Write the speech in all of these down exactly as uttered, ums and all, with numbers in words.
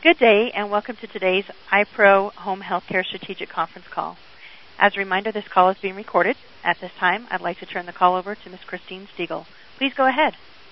Good day, and welcome to today's iPro Home Healthcare Strategic Conference Call. As a reminder, this call is being recorded. At this time, I'd like to turn the call over to Miz Christine Stiegel. Please go ahead.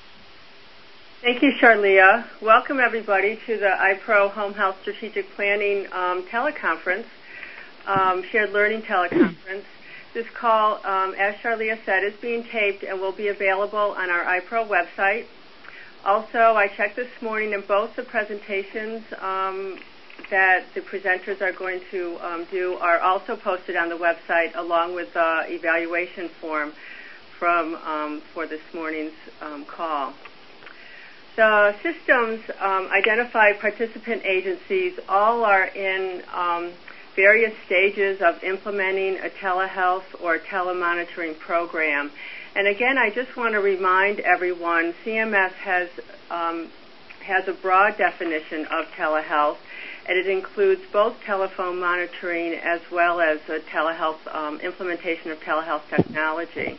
Thank you, Charlia. Welcome, everybody, to the iPro Home Health Strategic Planning um, teleconference, um, shared learning teleconference. This call, um, as Charlia said, is being taped and will be available on our iPro website. Also, I checked this morning, and both the presentations um, that the presenters are going to um, do are also posted on the website, along with the evaluation form from um, for this morning's um, call. The systems um, identify participant agencies all are in um, various stages of implementing a telehealth or telemonitoring program. And again, I just want to remind everyone, C M S has um, has a broad definition of telehealth, and it includes both telephone monitoring as well as a telehealth um, implementation of telehealth technology.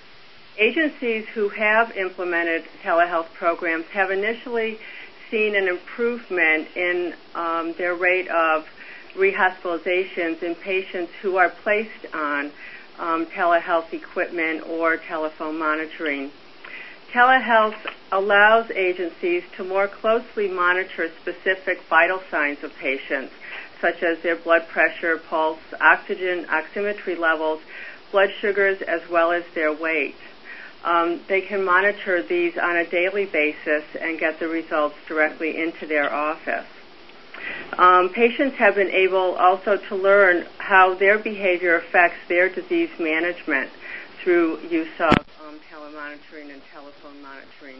Agencies who have implemented telehealth programs have initially seen an improvement in um, their rate of rehospitalizations in patients who are placed on Um, telehealth equipment or telephone monitoring. Telehealth allows agencies to more closely monitor specific vital signs of patients, such as their blood pressure, pulse, oxygen, oximetry levels, blood sugars, as well as their weight. Um, they can monitor these on a daily basis and get the results directly into their office. Um, patients have been able also to learn how their behavior affects their disease management through use of um, telemonitoring and telephone monitoring.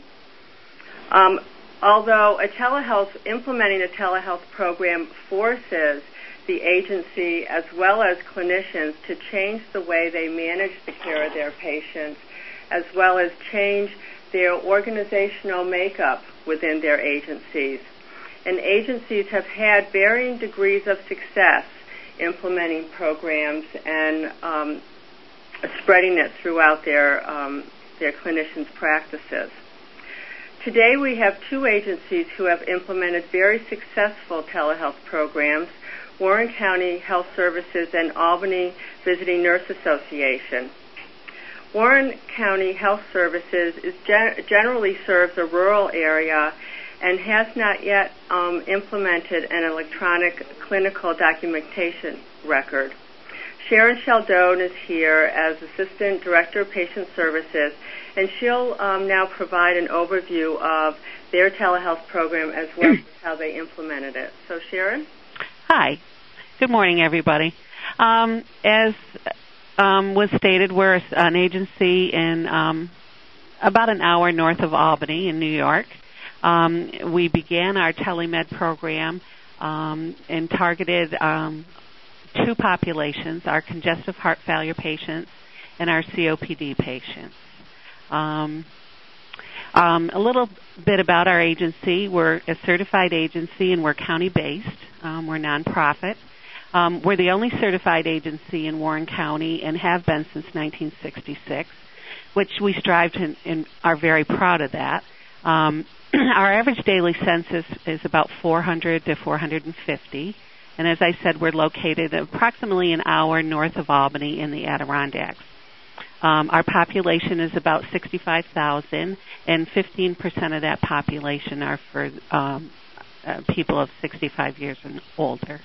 Um, although a telehealth, implementing a telehealth program forces the agency as well as clinicians to change the way they manage the care of their patients, as well as change their organizational makeup within their agencies. And agencies have had varying degrees of success implementing programs and um, spreading it throughout their um, their clinicians' practices. Today we have two agencies who have implemented very successful telehealth programs, Warren County Health Services and Albany Visiting Nurse Association. Warren County Health Services is gen- generally serves a rural area and has not yet um, implemented an electronic clinical documentation record. Sharon Sheldon is here as Assistant Director of Patient Services, and she'll um, now provide an overview of their telehealth program as well as how they implemented it. So, Sharon? Hi. Good morning, everybody. Um, as um, was stated, we're an agency in um, about an hour north of Albany in New York. Um, we began our telemed program um, and targeted um, two populations, our congestive heart failure patients and our C O P D patients. Um, um, a little bit about our agency. We're a certified agency and we're county-based. Um, we're nonprofit. Um, we're the only certified agency in Warren County and have been since nineteen sixty-six, which we strive to and are very proud of that. Um, Our average daily census is about four hundred to four hundred fifty, and as I said, we're located approximately an hour north of Albany in the Adirondacks. Um, our population is about sixty-five thousand, and fifteen percent of that population are for um, uh, people of sixty-five years and older.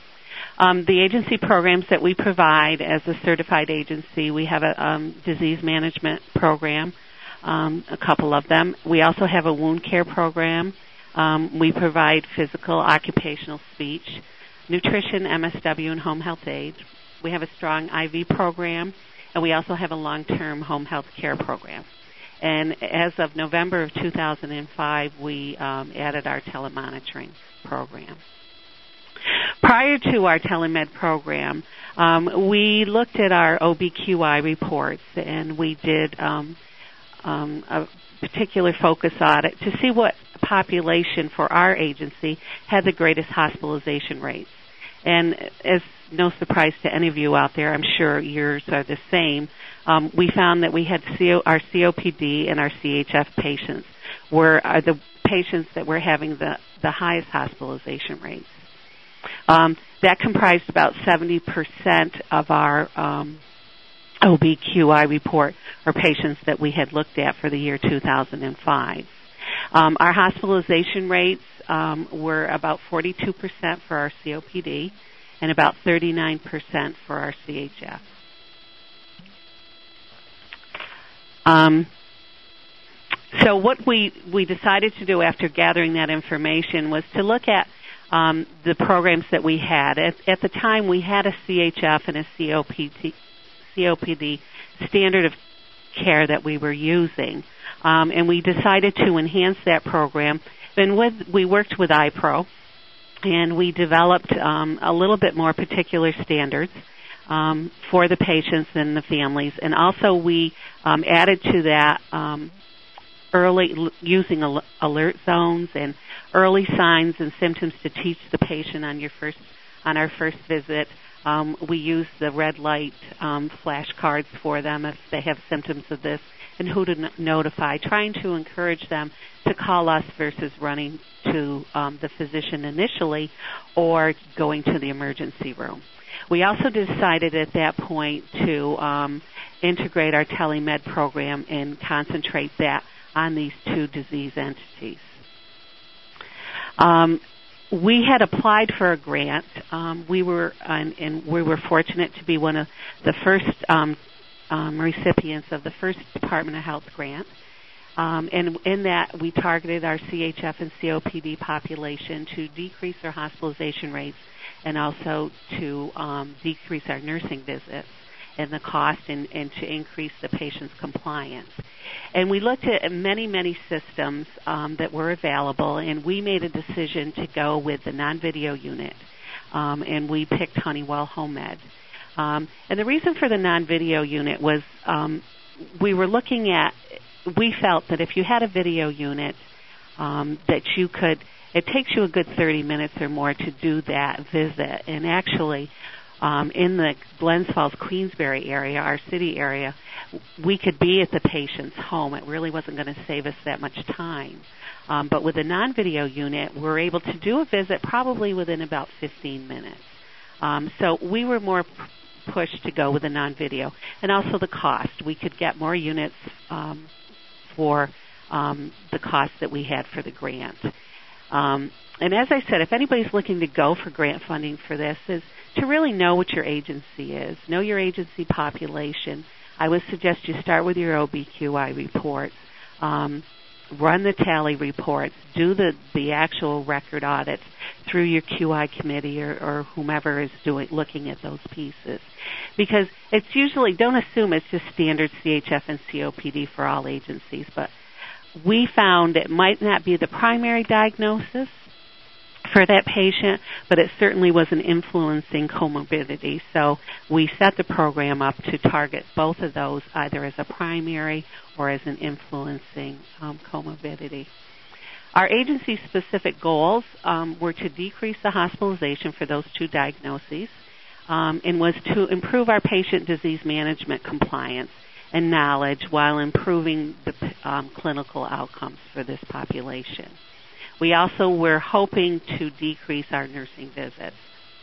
Um, the agency programs that we provide as a certified agency, we have a um, disease management program. Um, a couple of them. We also have a wound care program. Um, we provide physical, occupational, speech, nutrition, M S W, and home health aids. We have a strong I V program, and we also have a long-term home health care program. And as of November of two thousand five, we um, added our telemonitoring program. Prior to our telemed program, um, we looked at our O B Q I reports, and we did um, Um, a particular focus audit to see what population for our agency had the greatest hospitalization rates. And as no surprise to any of you out there, I'm sure yours are the same, um, we found that we had C O, our C O P D and our C H F patients were are the patients that were having the, the highest hospitalization rates. Um, that comprised about seventy percent of our um, O B Q I report, or patients that we had looked at for the year two thousand five. Um, our hospitalization rates um, were about forty-two percent for our C O P D and about thirty-nine percent for our C H F. Um, so what we, we decided to do after gathering that information was to look at um, the programs that we had. At, at the time, we had a C H F and a C O P D, C O P D standard of care that we were using. Um, and we decided to enhance that program. And with, we worked with I P R O, and we developed um, a little bit more particular standards um, for the patients and the families. And also we um, added to that um, early using al- alert zones and early signs and symptoms to teach the patient on your first on our first visit. Um, we use the red light um, flashcards for them if they have symptoms of this, and who to n- notify, trying to encourage them to call us versus running to um, the physician initially or going to the emergency room. We also decided at that point to um, integrate our telemed program and concentrate that on these two disease entities. Um, we had applied for a grant. Um, we were and, and we were fortunate to be one of the first um, um, recipients of the first Department of Health grant. Um, and in that, we targeted our C H F and C O P D population to decrease our hospitalization rates and also to um, decrease our nursing visits and the cost and, and to increase the patient's compliance. And we looked at many, many systems um, that were available, and we made a decision to go with the non-video unit, um, and we picked Honeywell HomeMed. Um, and the reason for the non-video unit was um, we were looking at, we felt that if you had a video unit um, that you could, it takes you a good thirty minutes or more to do that visit. And actually, um, in the Glens Falls, Queensbury area, our city area, we could be at the patient's home. It really wasn't going to save us that much time. Um, but with a non-video unit, we're able to do a visit probably within about fifteen minutes. Um, so we were more p- pushed to go with a non-video. And also the cost. We could get more units um, for um, the cost that we had for the grant. Um, and as I said, if anybody's looking to go for grant funding for this, is to really know what your agency is, know your agency population. I would suggest you start with your O B Q I reports, um, run the tally reports, do the, the actual record audits through your Q I committee or, or whomever is doing looking at those pieces. Because it's usually, don't assume it's just standard C H F and C O P D for all agencies, but we found it might not be the primary diagnosis for that patient, but it certainly was an influencing comorbidity. So we set the program up to target both of those, either as a primary or as an influencing um, comorbidity. Our agency-specific goals um, were to decrease the hospitalization for those two diagnoses um, and was to improve our patient disease management compliance and knowledge while improving the um, clinical outcomes for this population. We also were hoping to decrease our nursing visits.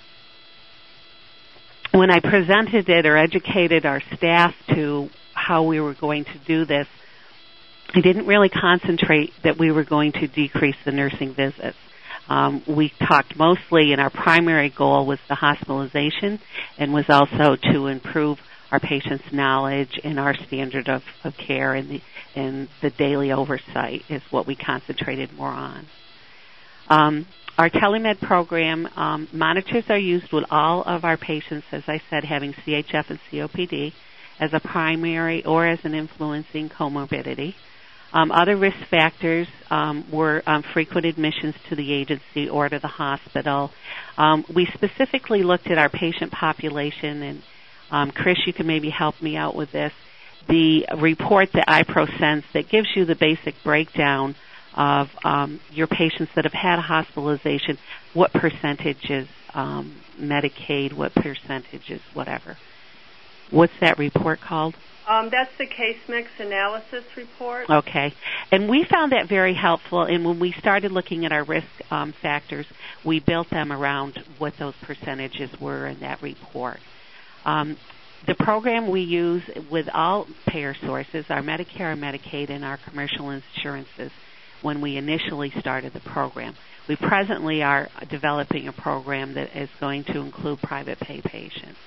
When I presented it or educated our staff to how we were going to do this, I didn't really concentrate that we were going to decrease the nursing visits. Um, we talked mostly, and our primary goal was the hospitalization and was also to improve our patients' knowledge and our standard of, of care, and the, and the daily oversight is what we concentrated more on. Um, our telemed program um, monitors are used with all of our patients, as I said, having C H F and C O P D as a primary or as an influencing comorbidity. Um, other risk factors um, were um, frequent admissions to the agency or to the hospital. Um, we specifically looked at our patient population, and um, Chris, you can maybe help me out with this. The report that I P R O sends that gives you the basic breakdown of um, your patients that have had a hospitalization, what percentage is um, Medicaid, what percentage is whatever. What's that report called? Um, that's the case mix analysis report. Okay. And we found that very helpful, and when we started looking at our risk um, factors, we built them around what those percentages were in that report. Um, the program we use with all payer sources, our Medicare, our Medicaid, and our commercial insurances, when we initially started the program. We presently are developing a program that is going to include private pay patients.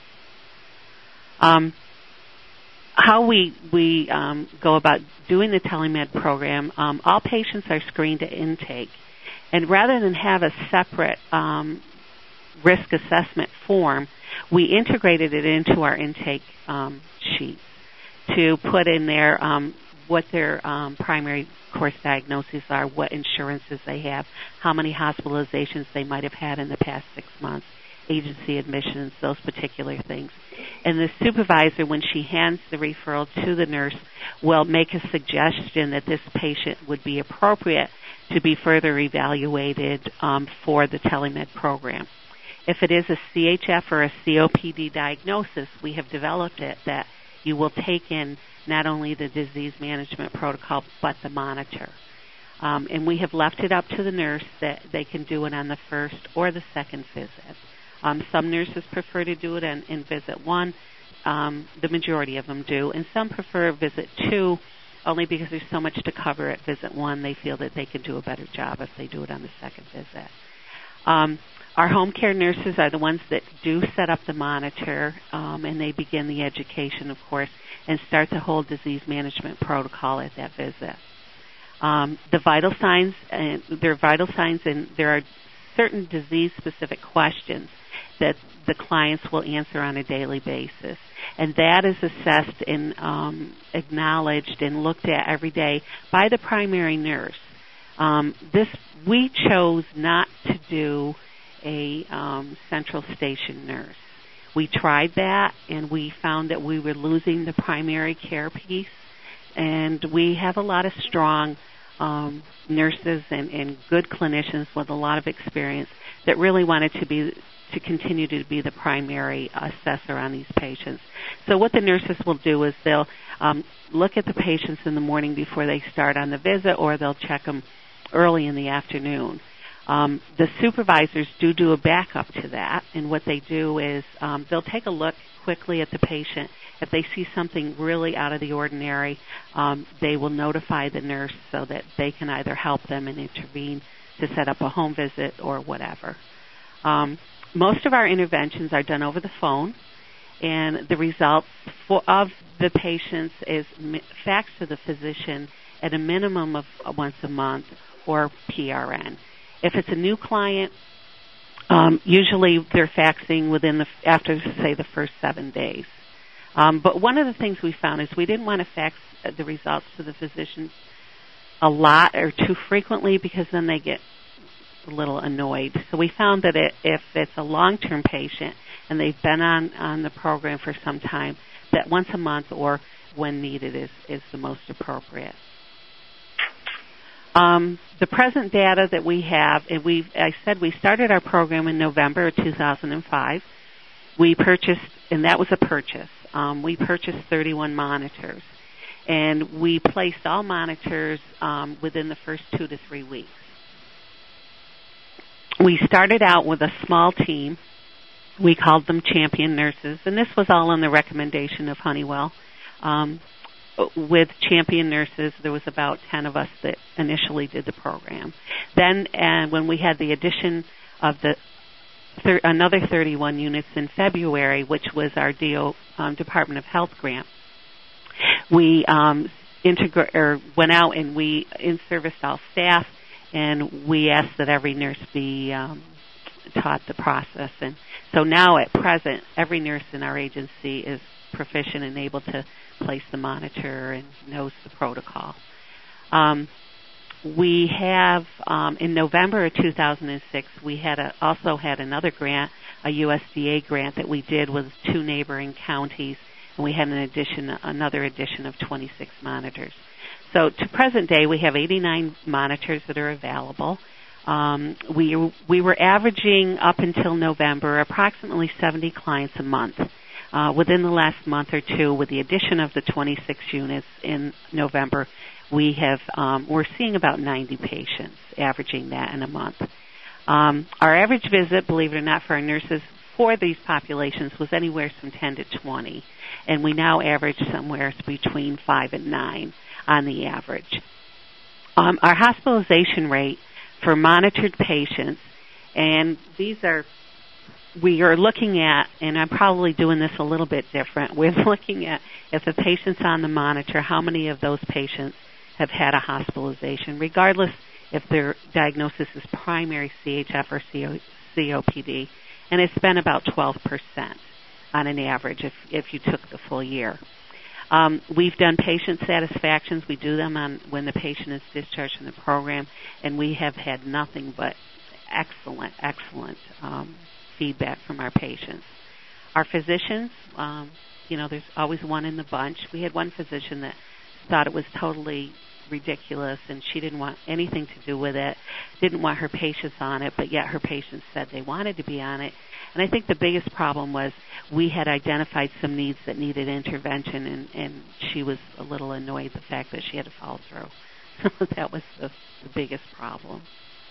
Um, how we we um, go about doing the telemed program, um, all patients are screened at intake. And rather than have a separate um, risk assessment form, we integrated it into our intake um, sheets to put in there um, what their um, primary course diagnoses are, what insurances they have, how many hospitalizations they might have had in the past six months, agency admissions, those particular things. And the supervisor, when she hands the referral to the nurse, will make a suggestion that this patient would be appropriate to be further evaluated um, for the telemed program. If it is a C H F or a C O P D diagnosis, we have developed it that you will take in not only the disease management protocol, but the monitor. Um, and we have left it up to the nurse that they can do it on the first or the second visit. Um, some nurses prefer to do it in, in visit one. Um, the majority of them do. And some prefer visit two, only because there's so much to cover at visit one. They feel that they can do a better job if they do it on the second visit. Um, our home care nurses are the ones that do set up the monitor, um, and they begin the education, of course, and start the whole disease management protocol at that visit. Um, the vital signs, and there are vital signs, and there are certain disease-specific questions that the clients will answer on a daily basis. And that is assessed and um, acknowledged and looked at every day by the primary nurse. Um, this we chose not to do a um, central station nurse. We tried that, and we found that we were losing the primary care piece. And we have a lot of strong um, nurses and, and good clinicians with a lot of experience that really wanted to be to continue to be the primary assessor on these patients. So what the nurses will do is they'll um, look at the patients in the morning before they start on the visit, or they'll check them early in the afternoon. Um, the supervisors do do a backup to that, and what they do is um, they'll take a look quickly at the patient. If they see something really out of the ordinary, um, they will notify the nurse so that they can either help them and intervene to set up a home visit or whatever. Um, most of our interventions are done over the phone, and the results for, of the patients is faxed to the physician at a minimum of once a month or P R N. If it's a new client, um, usually they're faxing within the after, say, the first seven days. Um, but one of the things we found is we didn't want to fax the results to the physician a lot or too frequently, because then they get a little annoyed. So we found that it, if it's a long-term patient and they've been on, on the program for some time, that once a month or when needed is, is the most appropriate. Um, the present data that we have, and we I said we started our program in November of two thousand five. We purchased, and that was a purchase. Um, we purchased thirty-one monitors, and we placed all monitors um, within the first two to three weeks. We started out with a small team. We called them champion nurses, and this was all on the recommendation of Honeywell. Um, with champion nurses, there was about ten of us that initially did the program. Then, and when we had the addition of the thir- another thirty-one units in February, which was our D O um, Department of Health grant, we um, integra- or went out and we in-serviced all staff, and we asked that every nurse be um, taught the process. And so now, at present, every nurse in our agency is proficient and able to place the monitor and knows the protocol. Um, we have, um, in November of two thousand six, we had a, also had another grant, a U S D A grant that we did with two neighboring counties, and we had an addition, another addition of twenty-six monitors. So to present day, we have eighty-nine monitors that are available. Um, we we were averaging up until November approximately seventy clients a month. Uh, within the last month or two, with the addition of the twenty-six units in November, we have um, we're seeing about ninety patients, averaging that in a month. Um, our average visit, believe it or not, for our nurses for these populations was anywhere from ten to twenty, and we now average somewhere between five and nine on the average. Um, our hospitalization rate for monitored patients, and these are, we are looking at, and I'm probably doing this a little bit different, we're looking at if a patient's on the monitor, how many of those patients have had a hospitalization, regardless if their diagnosis is primary C H F or C O P D, and it's been about twelve percent on an average if, if you took the full year. Um, we've done patient satisfactions. We do them on when the patient is discharged from the program, and we have had nothing but excellent, excellent um, feedback from our patients. Our physicians, um, you know, there's always one in the bunch. We had one physician that thought it was totally ridiculous, and she didn't want anything to do with it, didn't want her patients on it, but yet her patients said they wanted to be on it. And I think the biggest problem was we had identified some needs that needed intervention, and, and she was a little annoyed the fact that she had to follow through. So that was the, the biggest problem.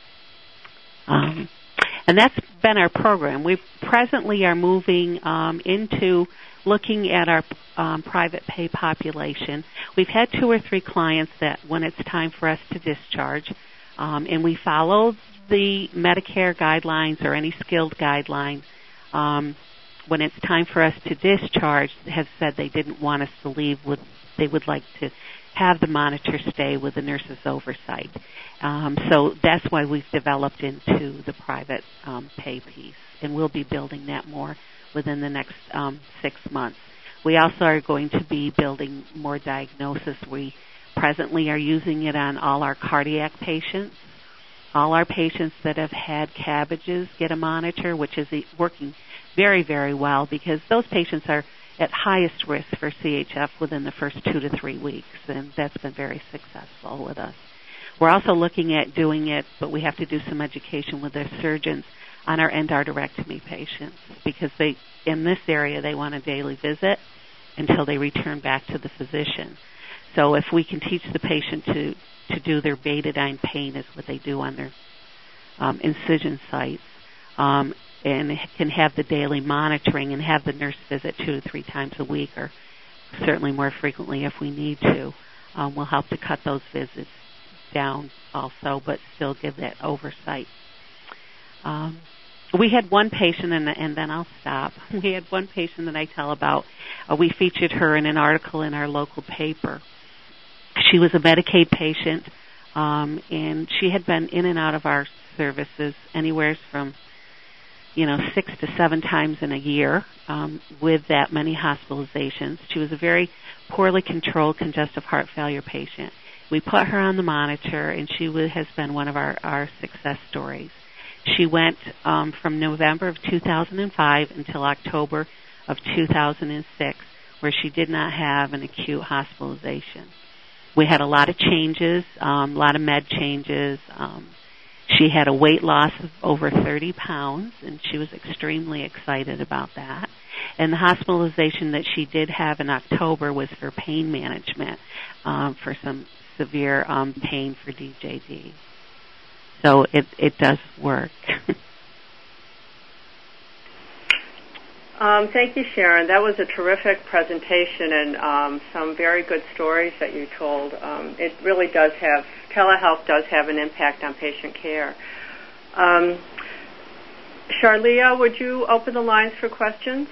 Um, and that's been our program. We presently are moving um, into looking at our um, private pay population. We've had two or three clients that when it's time for us to discharge, um, and we follow the Medicare guidelines or any skilled guidelines, um, when it's time for us to discharge, have said they didn't want us to leave. With, they would like to have the monitor stay with the nurse's oversight. Um, so that's why we've developed into the private um, pay piece, and we'll be building that more within the next um, six months. We also are going to be building more diagnosis. We presently are using it on all our cardiac patients. All our patients that have had cabbages get a monitor, which is working very, very well because those patients are at highest risk for C H F within the first two to three weeks, and that's been very successful with us. We're also looking at doing it, but we have to do some education with their surgeons on our endarterectomy patients because they, in this area, they want a daily visit until they return back to the physician. So if we can teach the patient to, to do their betadine pain is what they do on their um, incision sites, um, and can have the daily monitoring and have the nurse visit two to three times a week or certainly more frequently if we need to, um, we'll help to cut those visits down also, but still give that oversight. Um, we had one patient, and, and then I'll stop. We had one patient that I tell about. Uh, we featured her in an article in our local paper. She was a Medicaid patient, um, and she had been in and out of our services anywhere from, you know, six to seven times in a year um, with that many hospitalizations. She was a very poorly controlled congestive heart failure patient. We put her on the monitor, and she w- has been one of our, our success stories. She went um, from November of two thousand five until October of two thousand six, where she did not have an acute hospitalization. We had a lot of changes, um, a lot of med changes. Um, she had a weight loss of over thirty pounds, and she was extremely excited about that. And the hospitalization that she did have in October was for pain management, um, for some severe um, pain for D J D. So it, it does work. um, thank you, Sharon. That was a terrific presentation and um, some very good stories that you told. Um, it really does have, telehealth does have an impact on patient care. Um, Charlia, would you open the lines for questions?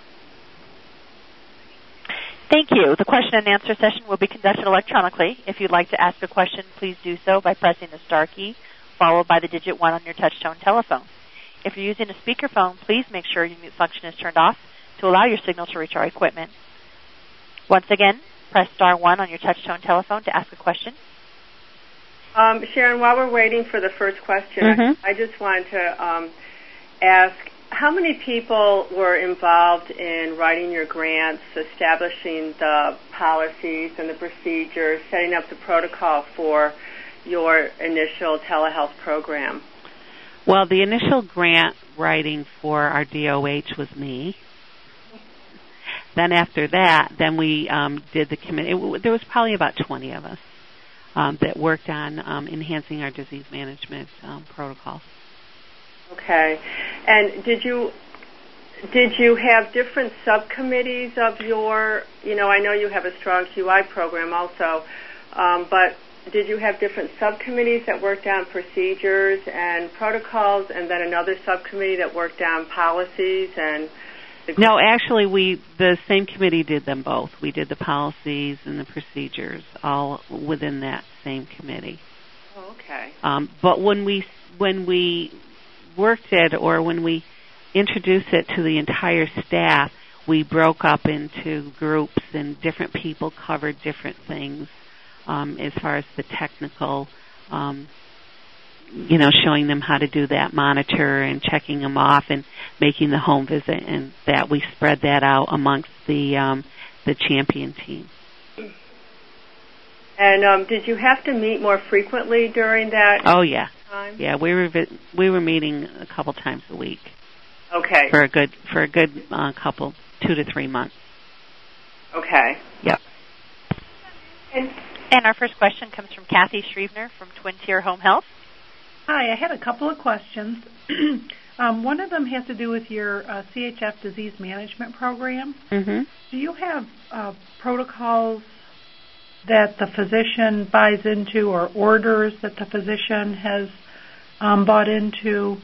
Thank you. The question and answer session will be conducted electronically. If you'd like to ask a question, please do so by pressing the star key followed by the digit one on your touch-tone telephone. If you're using a speakerphone, please make sure your mute function is turned off to allow your signal to reach our equipment. Once again, press star one on your touch-tone telephone to ask a question. Um, Sharon, while we're waiting for the first question, mm-hmm. I, I just wanted to um, ask, how many people were involved in writing your grants, establishing the policies and the procedures, setting up the protocol for your initial telehealth program? Well, the initial grant writing for our D O H was me. then after that, then we um, did the committee. It, there was probably about twenty of us um, that worked on um, enhancing our disease management um, protocols. Okay. And did you did you have different subcommittees of your, you know, I know you have a strong Q I program also, um, but did you have different subcommittees that worked on procedures and protocols, and then another subcommittee that worked on policies and the... No, actually, we the same committee did them both. We did the policies and the procedures all within that same committee. Oh, okay. Um, but when we when we worked it, or when we introduced it to the entire staff, we broke up into groups, and different people covered different things. Um, as far as the technical, um, you know, showing them how to do that monitor and checking them off and making the home visit, and that we spread that out amongst the um, the champion team. And um, did you have to meet more frequently during that? Oh yeah, time? yeah. We were vi- we were meeting a couple times a week. Okay. For a good for a good uh, couple two to three months. Okay. Yep. And And our first question comes from Kathy Shrievener from Twin Tier Home Health. Hi, I had a couple of questions. um, one of them has to do with your uh, C H F disease management program. Mm-hmm. Do you have uh, protocols that the physician buys into, or orders that the physician has um, bought into,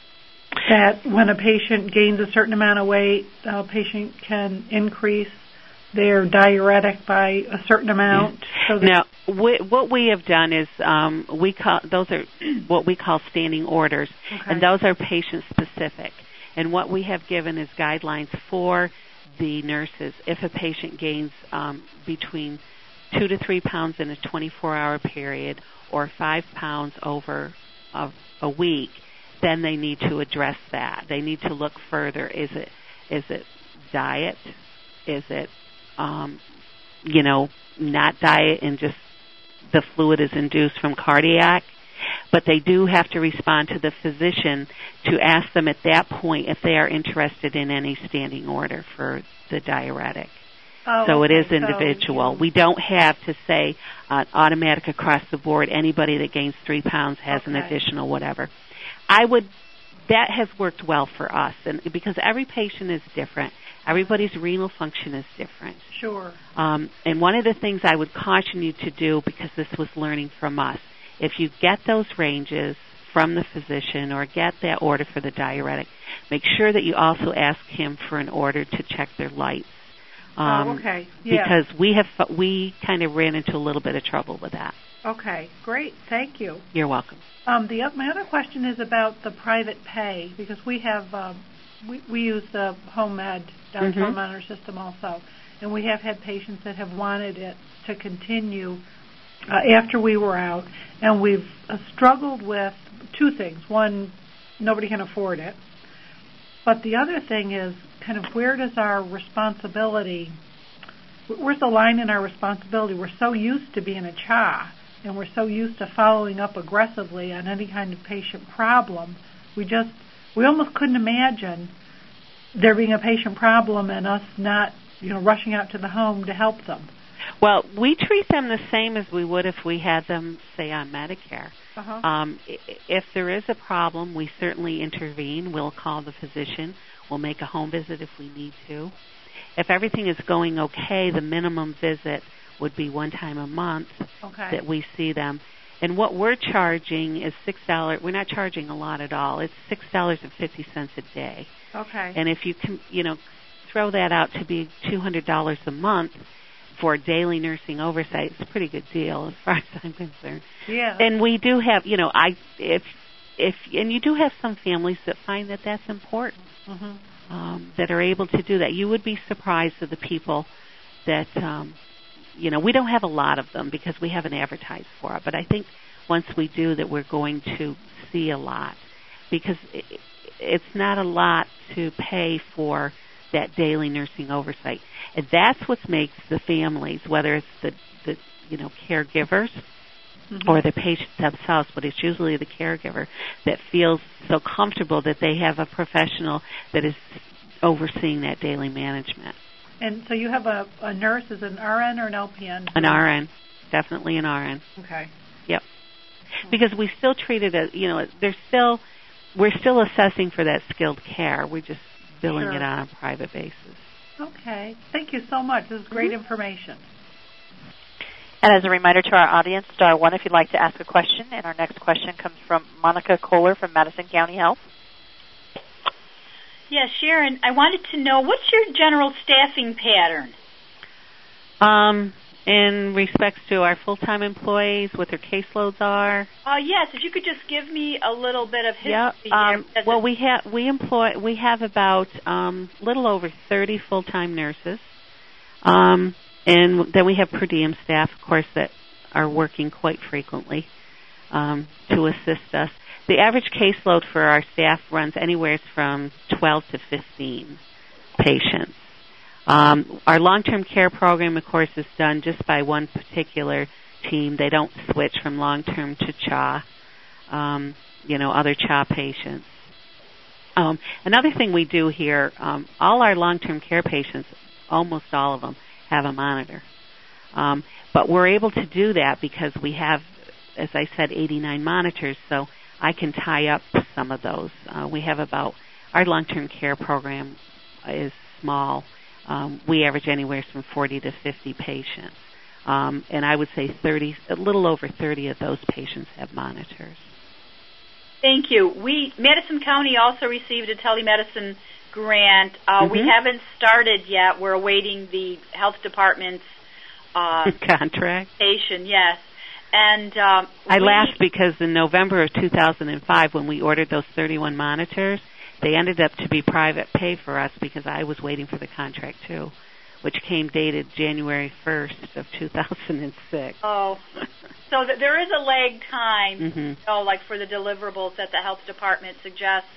that when a patient gains a certain amount of weight, a patient can increase their diuretic by a certain amount? So that now, we, what we have done is um, we call those are what we call standing orders, okay. and those are patient specific. And what we have given is guidelines for the nurses. If a patient gains um, between two to three pounds in a twenty-four hour period, or five pounds over a, a week, then they need to address that. They need to look further. Is it is it diet? Is it Um, you know, not diet and just the fluid is induced from cardiac? But they do have to respond to the physician to ask them at that point if they are interested in any standing order for the diuretic. Oh, so okay. it is individual. So, we don't have to say uh, automatic across the board, anybody that gains three pounds has okay. an additional whatever. I would, that has worked well for us, and because every patient is different. Everybody's renal function is different. Sure. Um, and one of the things I would caution you to do, because this was learning from us, if you get those ranges from the physician or get that order for the diuretic, make sure that you also ask him for an order to check their lights. Um, oh, okay. Yeah. Because we have we kind of ran into a little bit of trouble with that. Okay, great. Thank you. You're welcome. Um, the my other question is about the private pay, because we have um, we, we use the Home Med downtown mm-hmm. monitor system also, and we have had patients that have wanted it to continue uh, after we were out, and we've uh, struggled with two things. One, nobody can afford it, but the other thing is kind of where does our responsibility, where's the line in our responsibility? We're so used to being a C H A, and we're so used to following up aggressively on any kind of patient problem. We just, we almost couldn't imagine there being a patient problem and us not, you know, rushing out to the home to help them. Well, we treat them the same as we would if we had them, say, on Medicare. Uh-huh. Um, if there is a problem, we certainly intervene. We'll call the physician. We'll make a home visit if we need to. If everything is going okay, the minimum visit would be one time a month okay. that we see them. And what we're charging is six dollars. We're not charging a lot at all. It's six dollars and fifty cents a day. Okay. And if you can, you know, throw that out to be two hundred dollars a month for daily nursing oversight, it's a pretty good deal as far as I'm concerned. Yeah. And we do have, you know, I if if and you do have some families that find that that's important, mm-hmm. um, that are able to do that. You would be surprised at the people that, um, you know, we don't have a lot of them because we haven't advertised for it. But I think once we do, that we're going to see a lot, because it, it's not a lot to pay for that daily nursing oversight. And that's what makes the families, whether it's the, the you know, caregivers mm-hmm. or the patients themselves, but it's usually the caregiver that feels so comfortable that they have a professional that is overseeing that daily management. And so you have a, a nurse, is it an R N or an L P N? An R N, definitely an R N. Okay. Yep. Because we still treat it as, you know, there's still, we're still assessing for that skilled care. We're just billing Sure. it on a private basis. Okay. Thank you so much. This is great Mm-hmm. information. And as a reminder to our audience, star one if you'd like to ask a question. And our next question comes from Monica Kohler from Madison County Health. Yes, Sharon, I wanted to know, what's your general staffing pattern? Um, in respects to our full-time employees, what their caseloads are. Uh, yes, if you could just give me a little bit of history. Yeah. Um, there, well, we have we employ we have about um, little over thirty full-time nurses, um, and then we have per diem staff, of course, that are working quite frequently um, to assist us. The average caseload for our staff runs anywhere from twelve to fifteen patients. Um, our long-term care program, of course, is done just by one particular team. They don't switch from long-term to C H A, um, you know, other C H A patients. Um, another thing we do here, um, all our long-term care patients, almost all of them, have a monitor. Um, but we're able to do that because we have, as I said, eighty-nine monitors, so I can tie up some of those. Uh, we have about, our long-term care program is small. Um, we average anywhere from forty to fifty patients. Um, and I would say thirty, a little over thirty of those patients have monitors. Thank you. We, Madison County also received a telemedicine grant. Uh, Mm-hmm. We haven't started yet. We're awaiting the health department's uh, contract. Yes. And um, I we, laughed because in November of two thousand five, when we ordered those thirty-one monitors, they ended up to be private pay for us because I was waiting for the contract too, which came dated January first of two thousand six. Oh, so th- there is a lag time, Mm-hmm. you know, like for the deliverables that the health department suggests.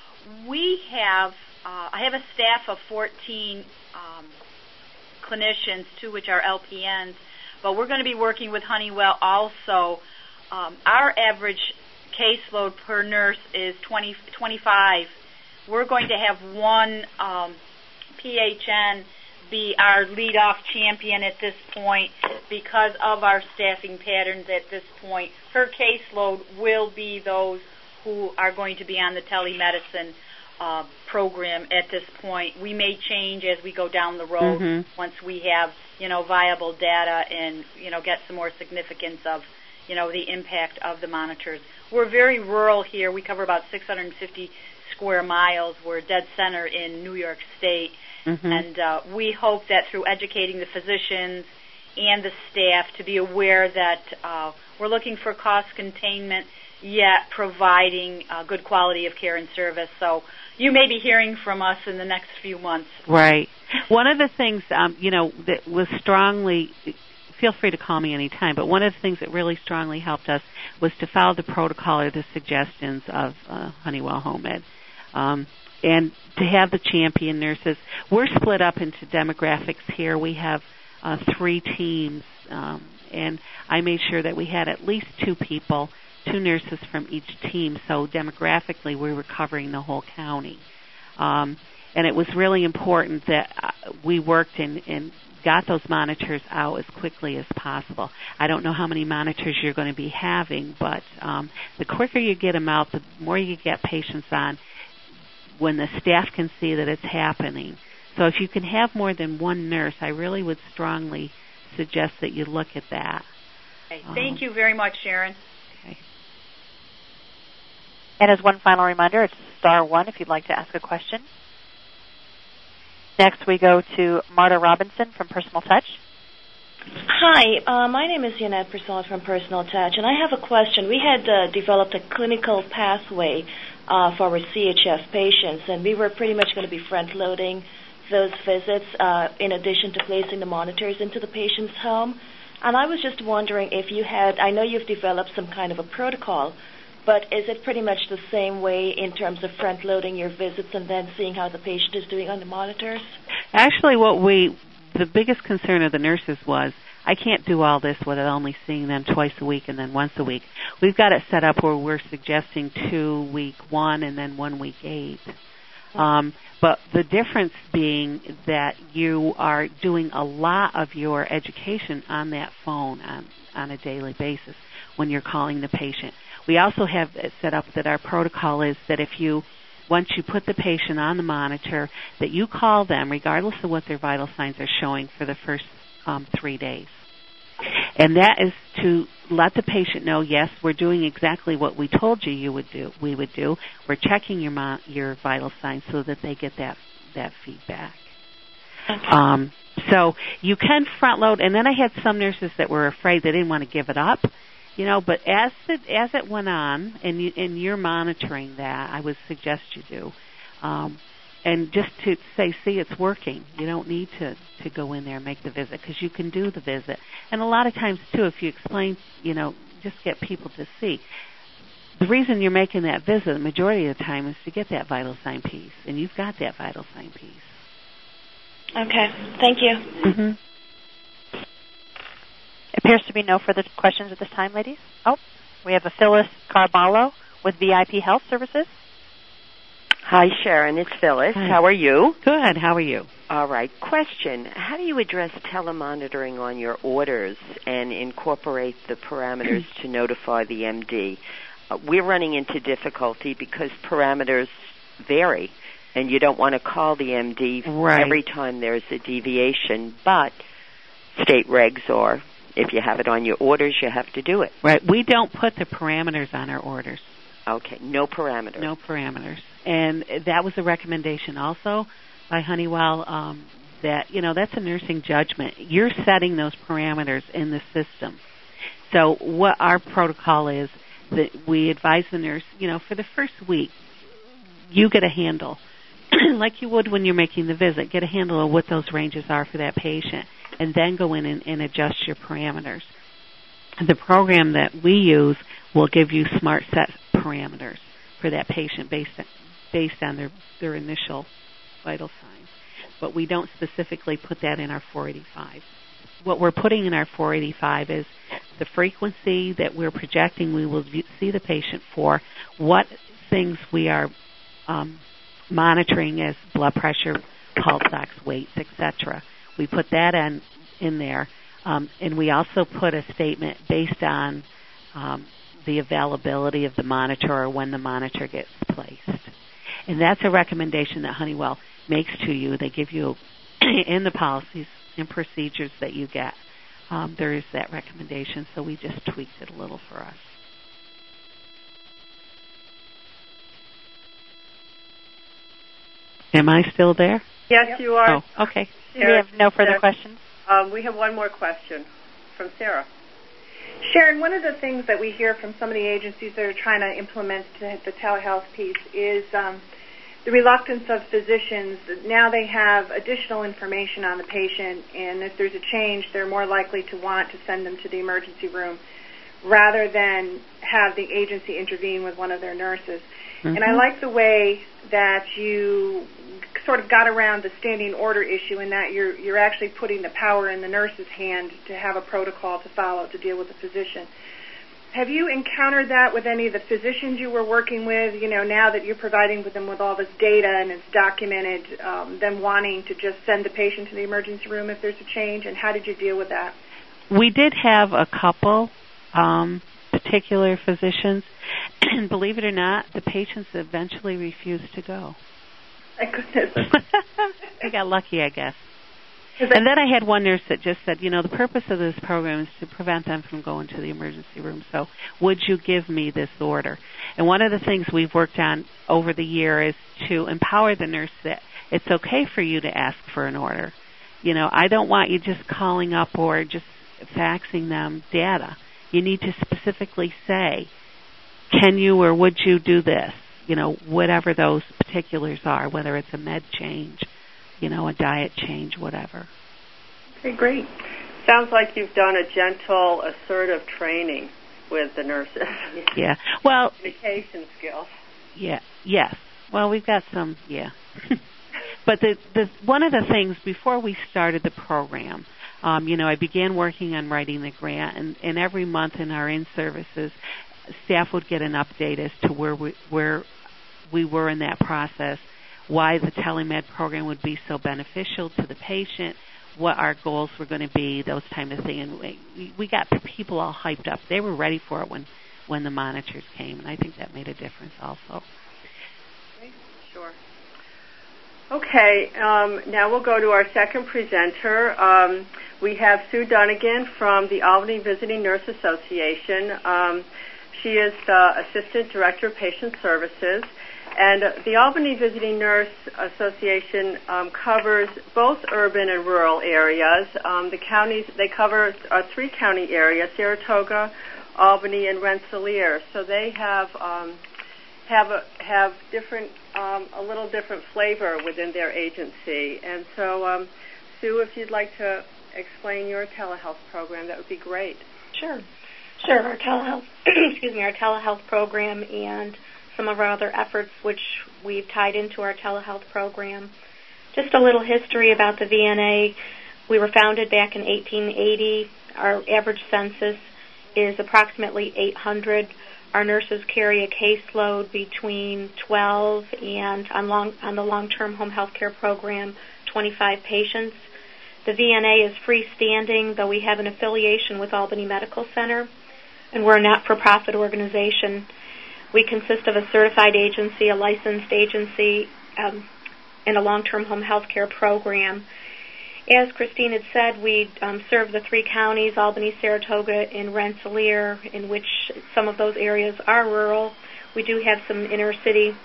We have, uh, I have a staff of fourteen um, clinicians, two which are L P Ns, but we're going to be working with Honeywell also. Um, our average caseload per nurse is twenty, twenty-five. We're going to have one um, P H N be our lead-off champion at this point because of our staffing patterns at this point. Her caseload will be those who are going to be on the telemedicine uh, program at this point. We may change as we go down the road Mm-hmm. once we have, you know, viable data and, you know, get some more significance of, you know, the impact of the monitors. We're very rural here. We cover about six hundred fifty square miles. We're dead center in New York State. Mm-hmm. And uh, we hope that through educating the physicians and the staff to be aware that uh, we're looking for cost containment, yet providing uh, good quality of care and service. So you may be hearing from us in the next few months. Right. One of the things, um, you know, that was strongly, feel free to call me anytime, but one of the things that really strongly helped us was to follow the protocol or the suggestions of uh, Honeywell HomeMed. Um, and to have the champion nurses. We're split up into demographics here. We have uh, three teams, um, and I made sure that we had at least two people, two nurses from each team, so demographically we were covering the whole county. Um, and it was really important that uh, we worked and, and got those monitors out as quickly as possible. I don't know how many monitors you're going to be having, but um, the quicker you get them out, the more you get patients on, when the staff can see that it's happening. So if you can have more than one nurse, I really would strongly suggest that you look at that. Okay. Thank um, you very much, Sharon. Okay. And as one final reminder, it's star one if you'd like to ask a question. Next we go to Marta Robinson from Personal Touch. Hi, uh, my name is Yanette Prasad from Personal Touch, and I have a question. We had uh, developed a clinical pathway uh, for our C H F patients, and we were pretty much going to be front-loading those visits uh, in addition to placing the monitors into the patient's home. And I was just wondering if you had, I know you've developed some kind of a protocol, but is it pretty much the same way in terms of front-loading your visits and then seeing how the patient is doing on the monitors? Actually, what we, the biggest concern of the nurses was, I can't do all this with only seeing them twice a week and then once a week. We've got it set up where we're suggesting two week one and then one week eight. Um, but the difference being that you are doing a lot of your education on that phone on, on a daily basis when you're calling the patient. We also have it set up that our protocol is that if you, once you put the patient on the monitor, that you call them regardless of what their vital signs are showing for the first um, three days. And that is to let the patient know, yes, we're doing exactly what we told you you would do. We would do. We're checking your mo- your vital signs so that they get that that feedback. Okay. Um, so you can front load. And then I had some nurses that were afraid they didn't want to give it up, you know. But as it as it went on, and you, and you're monitoring that, I would suggest you do. Um, And just to say, see, it's working. You don't need to, to go in there and make the visit because you can do the visit. And a lot of times, too, if you explain, you know, just get people to see. The reason you're making that visit, the majority of the time, is to get that vital sign piece. And you've got that vital sign piece. Okay. Thank you. Mm-hmm. Appears to be no further questions at this time, ladies. Oh, we have a Phyllis Carballo with V I P Health Services. Hi, Sharon. It's Phyllis. Hi. How are you? Good. How are you? All right. Question. How do you address telemonitoring on your orders and incorporate the parameters to notify the M D? Uh, we're running into difficulty because parameters vary, and you don't want to call the M D right. every time there's a deviation, but state regs are, if you have it on your orders, you have to do it. Right. We don't put the parameters on our orders. Okay. No parameters. No parameters. And that was a recommendation also by Honeywell um, that, you know, that's a nursing judgment. You're setting those parameters in the system. So what our protocol is that we advise the nurse, you know, for the first week, you get a handle, like you would when you're making the visit, get a handle of what those ranges are for that patient, and then go in and, and adjust your parameters. The program that we use will give you smart set parameters for that patient based on, based on their, their initial vital signs. But we don't specifically put that in our four eighty-five. What we're putting in our four eighty-five is the frequency that we're projecting we will see the patient for, what things we are um, monitoring as blood pressure, pulse ox, weights, et cetera. We put that in, in there. Um, and we also put a statement based on um, the availability of the monitor or when the monitor gets placed. And that's a recommendation that Honeywell makes to you. They give you in the policies and procedures that you get. Um, there is that recommendation, so we just tweaked it a little for us. Am I still there? Yes, you are. Oh, okay. We have no further questions. Um, we have one more question from Sarah. Sharon, one of the things that we hear from some of the agencies that are trying to implement the, the telehealth piece is um, the reluctance of physicians. Now they have additional information on the patient, and if there's a change, they're more likely to want to send them to the emergency room rather than have the agency intervene with one of their nurses. Mm-hmm. And I like the way that you sort of got around the standing order issue in that you're you're actually putting the power in the nurse's hand to have a protocol to follow to deal with the physician. Have you encountered that with any of the physicians you were working with, you know, now that you're providing with them with all this data and it's documented, um, them wanting to just send the patient to the emergency room if there's a change, and how did you deal with that? We did have a couple um, particular physicians, and believe it or not, the patients eventually refused to go. Thank goodness. I got lucky, I guess. And then I had one nurse that just said, you know, the purpose of this program is to prevent them from going to the emergency room, so would you give me this order? And one of the things we've worked on over the year is to empower the nurse that it's okay for you to ask for an order. You know, I don't want you just calling up or just faxing them data. You need to specifically say, can you or would you do this? You know, whatever those particulars are, whether it's a med change, you know, a diet change, whatever. Okay, great. Sounds like you've done a gentle, assertive training with the nurses. Yeah. Well, communication skills. Yeah. Yes. Well, we've got some. Yeah. But the the one of the things before we started the program, um, you know, I began working on writing the grant, and, and every month in our in-services, staff would get an update as to where we where we were in that process. why the telemed program would be so beneficial to the patient, what our goals were going to be, those type of things. And we, we got people all hyped up. They were ready for it when, when the monitors came, and I think that made a difference also. Okay, sure. Okay, um, now we'll go to our second presenter. Um, we have Sue Dunnigan from the Albany Visiting Nurse Association. Um, she is the Assistant Director of Patient Services. And uh, the Albany Visiting Nurse Association um, covers both urban and rural areas. Um, the counties, they cover uh, three county areas, Saratoga, Albany, and Rensselaer. So they have um, have a, have different, um, a little different flavor within their agency. And so, um, Sue, if you'd like to explain your telehealth program, that would be great. Sure, sure. Our telehealth, excuse me, our telehealth program and some of our other efforts, which we've tied into our telehealth program. Just a little history about the V N A. We were founded back in eighteen eighty. Our average census is approximately eight hundred. Our nurses carry a caseload between twelve and, on, long, on the long-term home health care program, twenty-five patients. The V N A is freestanding, though we have an affiliation with Albany Medical Center, and we're a not-for-profit organization. We consist of a certified agency, a licensed agency, um, and a long-term home health care program. As Christine had said, we um, serve the three counties, Albany, Saratoga, and Rensselaer, in which some of those areas are rural. We do have some inner city.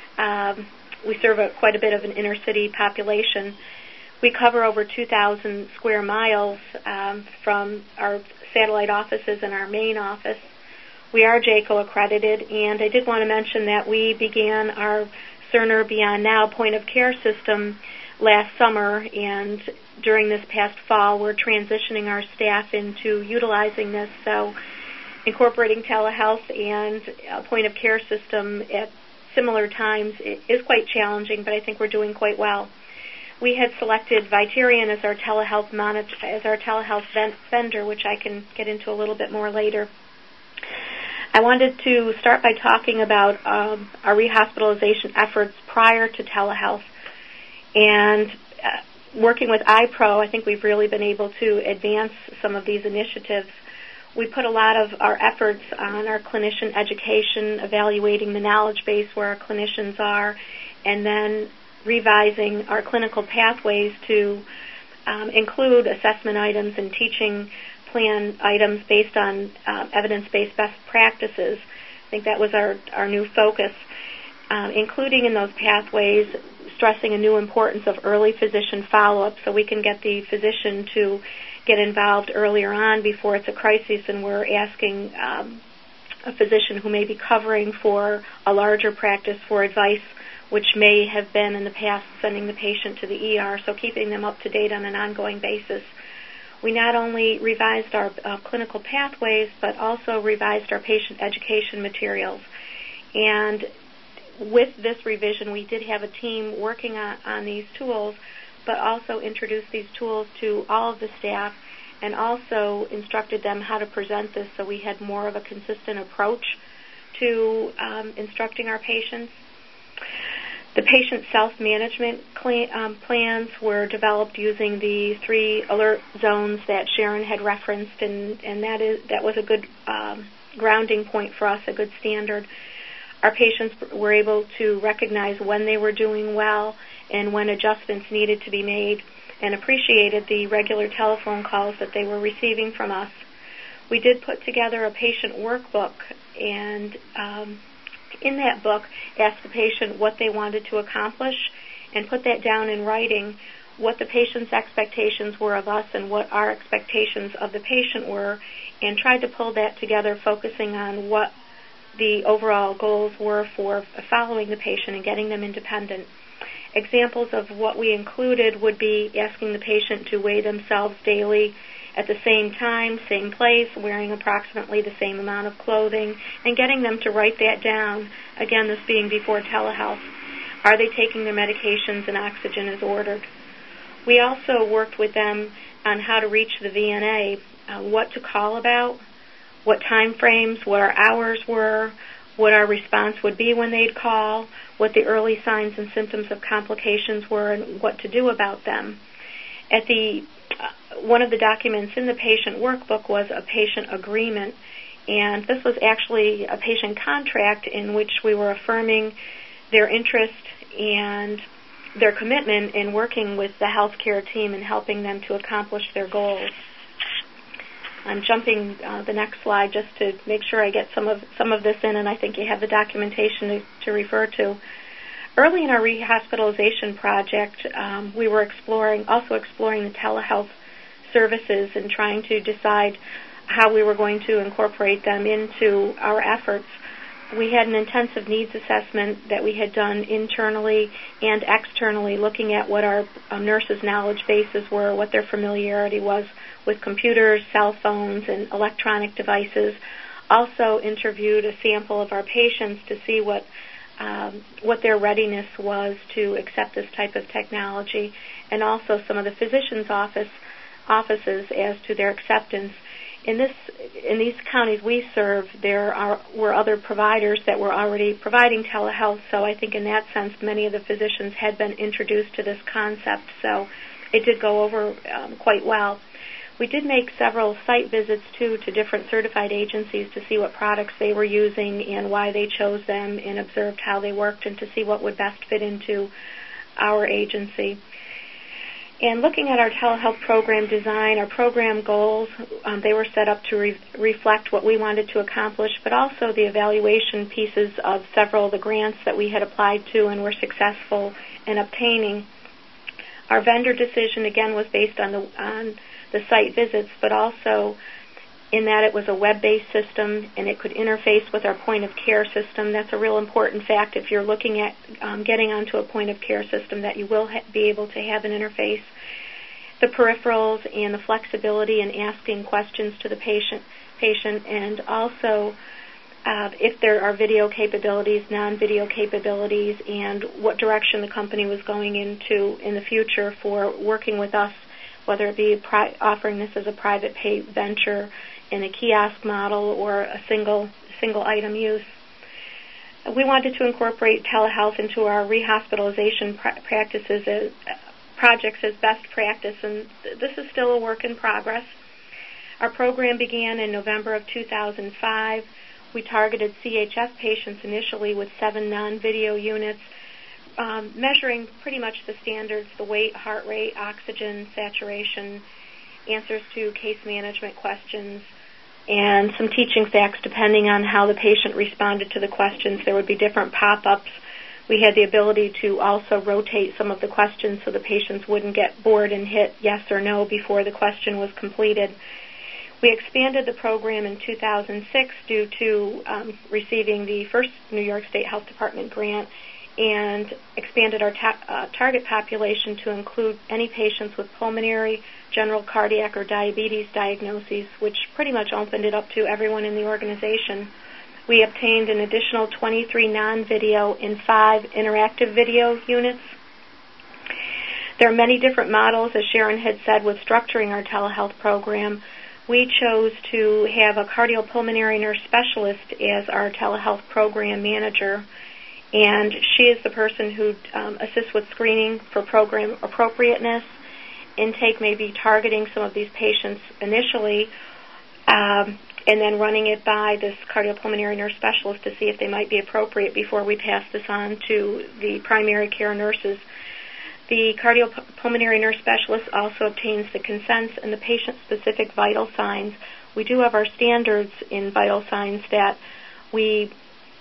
Um, we serve a, quite a bit of an inner city population. We cover over two thousand square miles um, from our satellite offices and our main office. We are J C O accredited, and I did want to mention that we began our Cerner Beyond Now point-of-care system last summer, and during this past fall, we're transitioning our staff into utilizing this. So incorporating telehealth and a point-of-care system at similar times is quite challenging, but I think we're doing quite well. We had selected Vitarian as our telehealth monitor, as our telehealth vendor, which I can get into a little bit more later. I wanted to start by talking about um, our rehospitalization efforts prior to telehealth. And uh, working with iPro, I think we've really been able to advance some of these initiatives. We put a lot of our efforts on our clinician education, evaluating the knowledge base where our clinicians are, and then revising our clinical pathways to um, include assessment items and teaching plan items based on uh, evidence-based best practices. I think that was our, our new focus, um, including in those pathways, stressing a new importance of early physician follow-up so we can get the physician to get involved earlier on before it's a crisis and we're asking um, a physician who may be covering for a larger practice for advice, which may have been in the past sending the patient to the E R, so keeping them up to date on an ongoing basis. We not only revised our uh, clinical pathways, but also revised our patient education materials. And with this revision, we did have a team working on, on these tools, but also introduced these tools to all of the staff and also instructed them how to present this so we had more of a consistent approach to um, instructing our patients. The patient self-management cl- um, plans were developed using the three alert zones that Sharon had referenced, and, and that is that was a good um, grounding point for us, a good standard. Our patients were able to recognize when they were doing well and when adjustments needed to be made, and appreciated the regular telephone calls that they were receiving from us. We did put together a patient workbook, and um, in that book, asked the patient what they wanted to accomplish and put that down in writing, what the patient's expectations were of us and what our expectations of the patient were, and tried to pull that together, focusing on what the overall goals were for following the patient and getting them independent. Examples of what we included would be asking the patient to weigh themselves daily at the same time, same place, wearing approximately the same amount of clothing, and getting them to write that down, again, this being before telehealth. Are they taking their medications and oxygen as ordered? We also worked with them on how to reach the V N A, uh, what to call about, what time frames, what our hours were, what our response would be when they'd call, what the early signs and symptoms of complications were, and what to do about them. At the uh, one of the documents in the patient workbook was a patient agreement, and this was actually a patient contract in which we were affirming their interest and their commitment in working with the healthcare team and helping them to accomplish their goals. I'm jumping uh, the next slide just to make sure I get some of some of this in, and I think you have the documentation to, to refer to. Early in our rehospitalization project, um, we were exploring, also exploring the telehealth services and trying to decide how we were going to incorporate them into our efforts. We had an intensive needs assessment that we had done internally and externally, looking at what our um, nurses' knowledge bases were, what their familiarity was with computers, cell phones, and electronic devices. Also interviewed a sample of our patients to see what um, what their readiness was to accept this type of technology, and also some of the physicians' office offices as to their acceptance. In this, in these counties we serve, there are were other providers that were already providing telehealth. So I think in that sense, many of the physicians had been introduced to this concept. So it did go over um, quite well. We did make several site visits too to different certified agencies to see what products they were using and why they chose them, and observed how they worked and to see what would best fit into our agency. And looking at our telehealth program design, our program goals, um, they were set up to re- reflect what we wanted to accomplish, but also the evaluation pieces of several of the grants that we had applied to and were successful in obtaining. Our vendor decision, again, was based on the, on the site visits, but also in that it was a web-based system and it could interface with our point-of-care system. That's a real important fact if you're looking at um, getting onto a point-of-care system, that you will ha- be able to have an interface. The peripherals and the flexibility in asking questions to the patient, patient and also uh, if there are video capabilities, non-video capabilities, and what direction the company was going into in the future for working with us, whether it be pri- offering this as a private pay venture in a kiosk model or a single single item use. We wanted to incorporate telehealth into our rehospitalization pra- practices as uh, projects as best practice, and th- this is still a work in progress. Our program began in November of two thousand five. We targeted C H F patients initially with seven non-video units, um, measuring pretty much the standards, the weight, heart rate, oxygen, saturation, answers to case management questions, and some teaching facts depending on how the patient responded to the questions. There would be different pop-ups. We had the ability to also rotate some of the questions so the patients wouldn't get bored and hit yes or no before the question was completed. We expanded the program in two thousand six due to um, receiving the first New York State Health Department grant, and expanded our ta- uh, target population to include any patients with pulmonary, general cardiac, or diabetes diagnoses, which pretty much opened it up to everyone in the organization. We obtained an additional twenty-three non-video and five interactive video units. There are many different models, as Sharon had said, with structuring our telehealth program. We chose to have a cardiopulmonary nurse specialist as our telehealth program manager, and she is the person who um, assists with screening for program appropriateness, intake, maybe targeting some of these patients initially, um, and then running it by this cardiopulmonary nurse specialist to see if they might be appropriate before we pass this on to the primary care nurses. The cardiopulmonary nurse specialist also obtains the consents and the patient-specific vital signs. We do have our standards in vital signs that we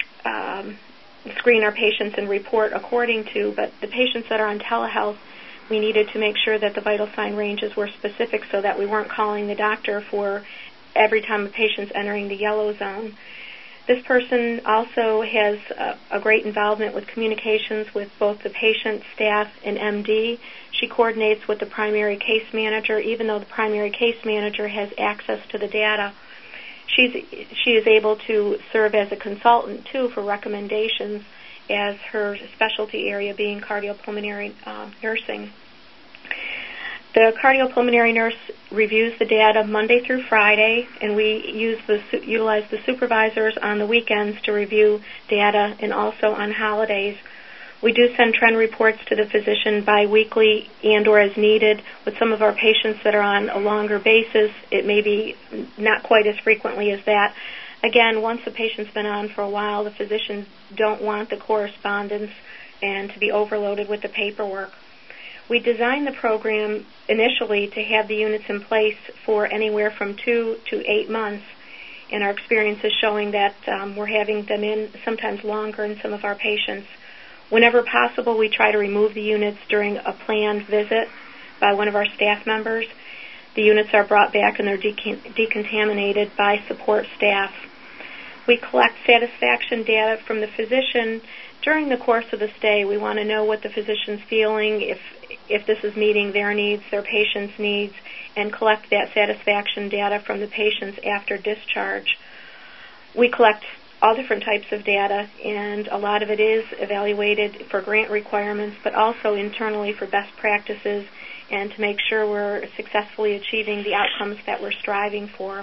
um, screen our patients and report according to, but the patients that are on telehealth, we needed to make sure that the vital sign ranges were specific so that we weren't calling the doctor for every time a patient's entering the yellow zone. This person also has a, a great involvement with communications with both the patient, staff, and M D. She coordinates with the primary case manager, even though the primary case manager has access to the data. She's, she is able to serve as a consultant, too, for recommendations, as her specialty area being cardiopulmonary uh, nursing. The cardiopulmonary nurse reviews the data Monday through Friday, and we use the, utilize the supervisors on the weekends to review data and also on holidays. We do send trend reports to the physician biweekly and or as needed. With some of our patients that are on a longer basis, it may be not quite as frequently as that. Again, once the patient's been on for a while, the physicians don't want the correspondence and to be overloaded with the paperwork. We designed the program initially to have the units in place for anywhere from two to eight months, and our experience is showing that um, we're having them in sometimes longer in some of our patients. Whenever possible, we try to remove the units during a planned visit by one of our staff members. The units are brought back and they're decon- decontaminated by support staff. We collect satisfaction data from the physician during the course of the stay. We want to know what the physician's feeling, if if this is meeting their needs, their patient's needs, and collect that satisfaction data from the patients after discharge. We collect all different types of data, and a lot of it is evaluated for grant requirements, but also internally for best practices and to make sure we're successfully achieving the outcomes that we're striving for.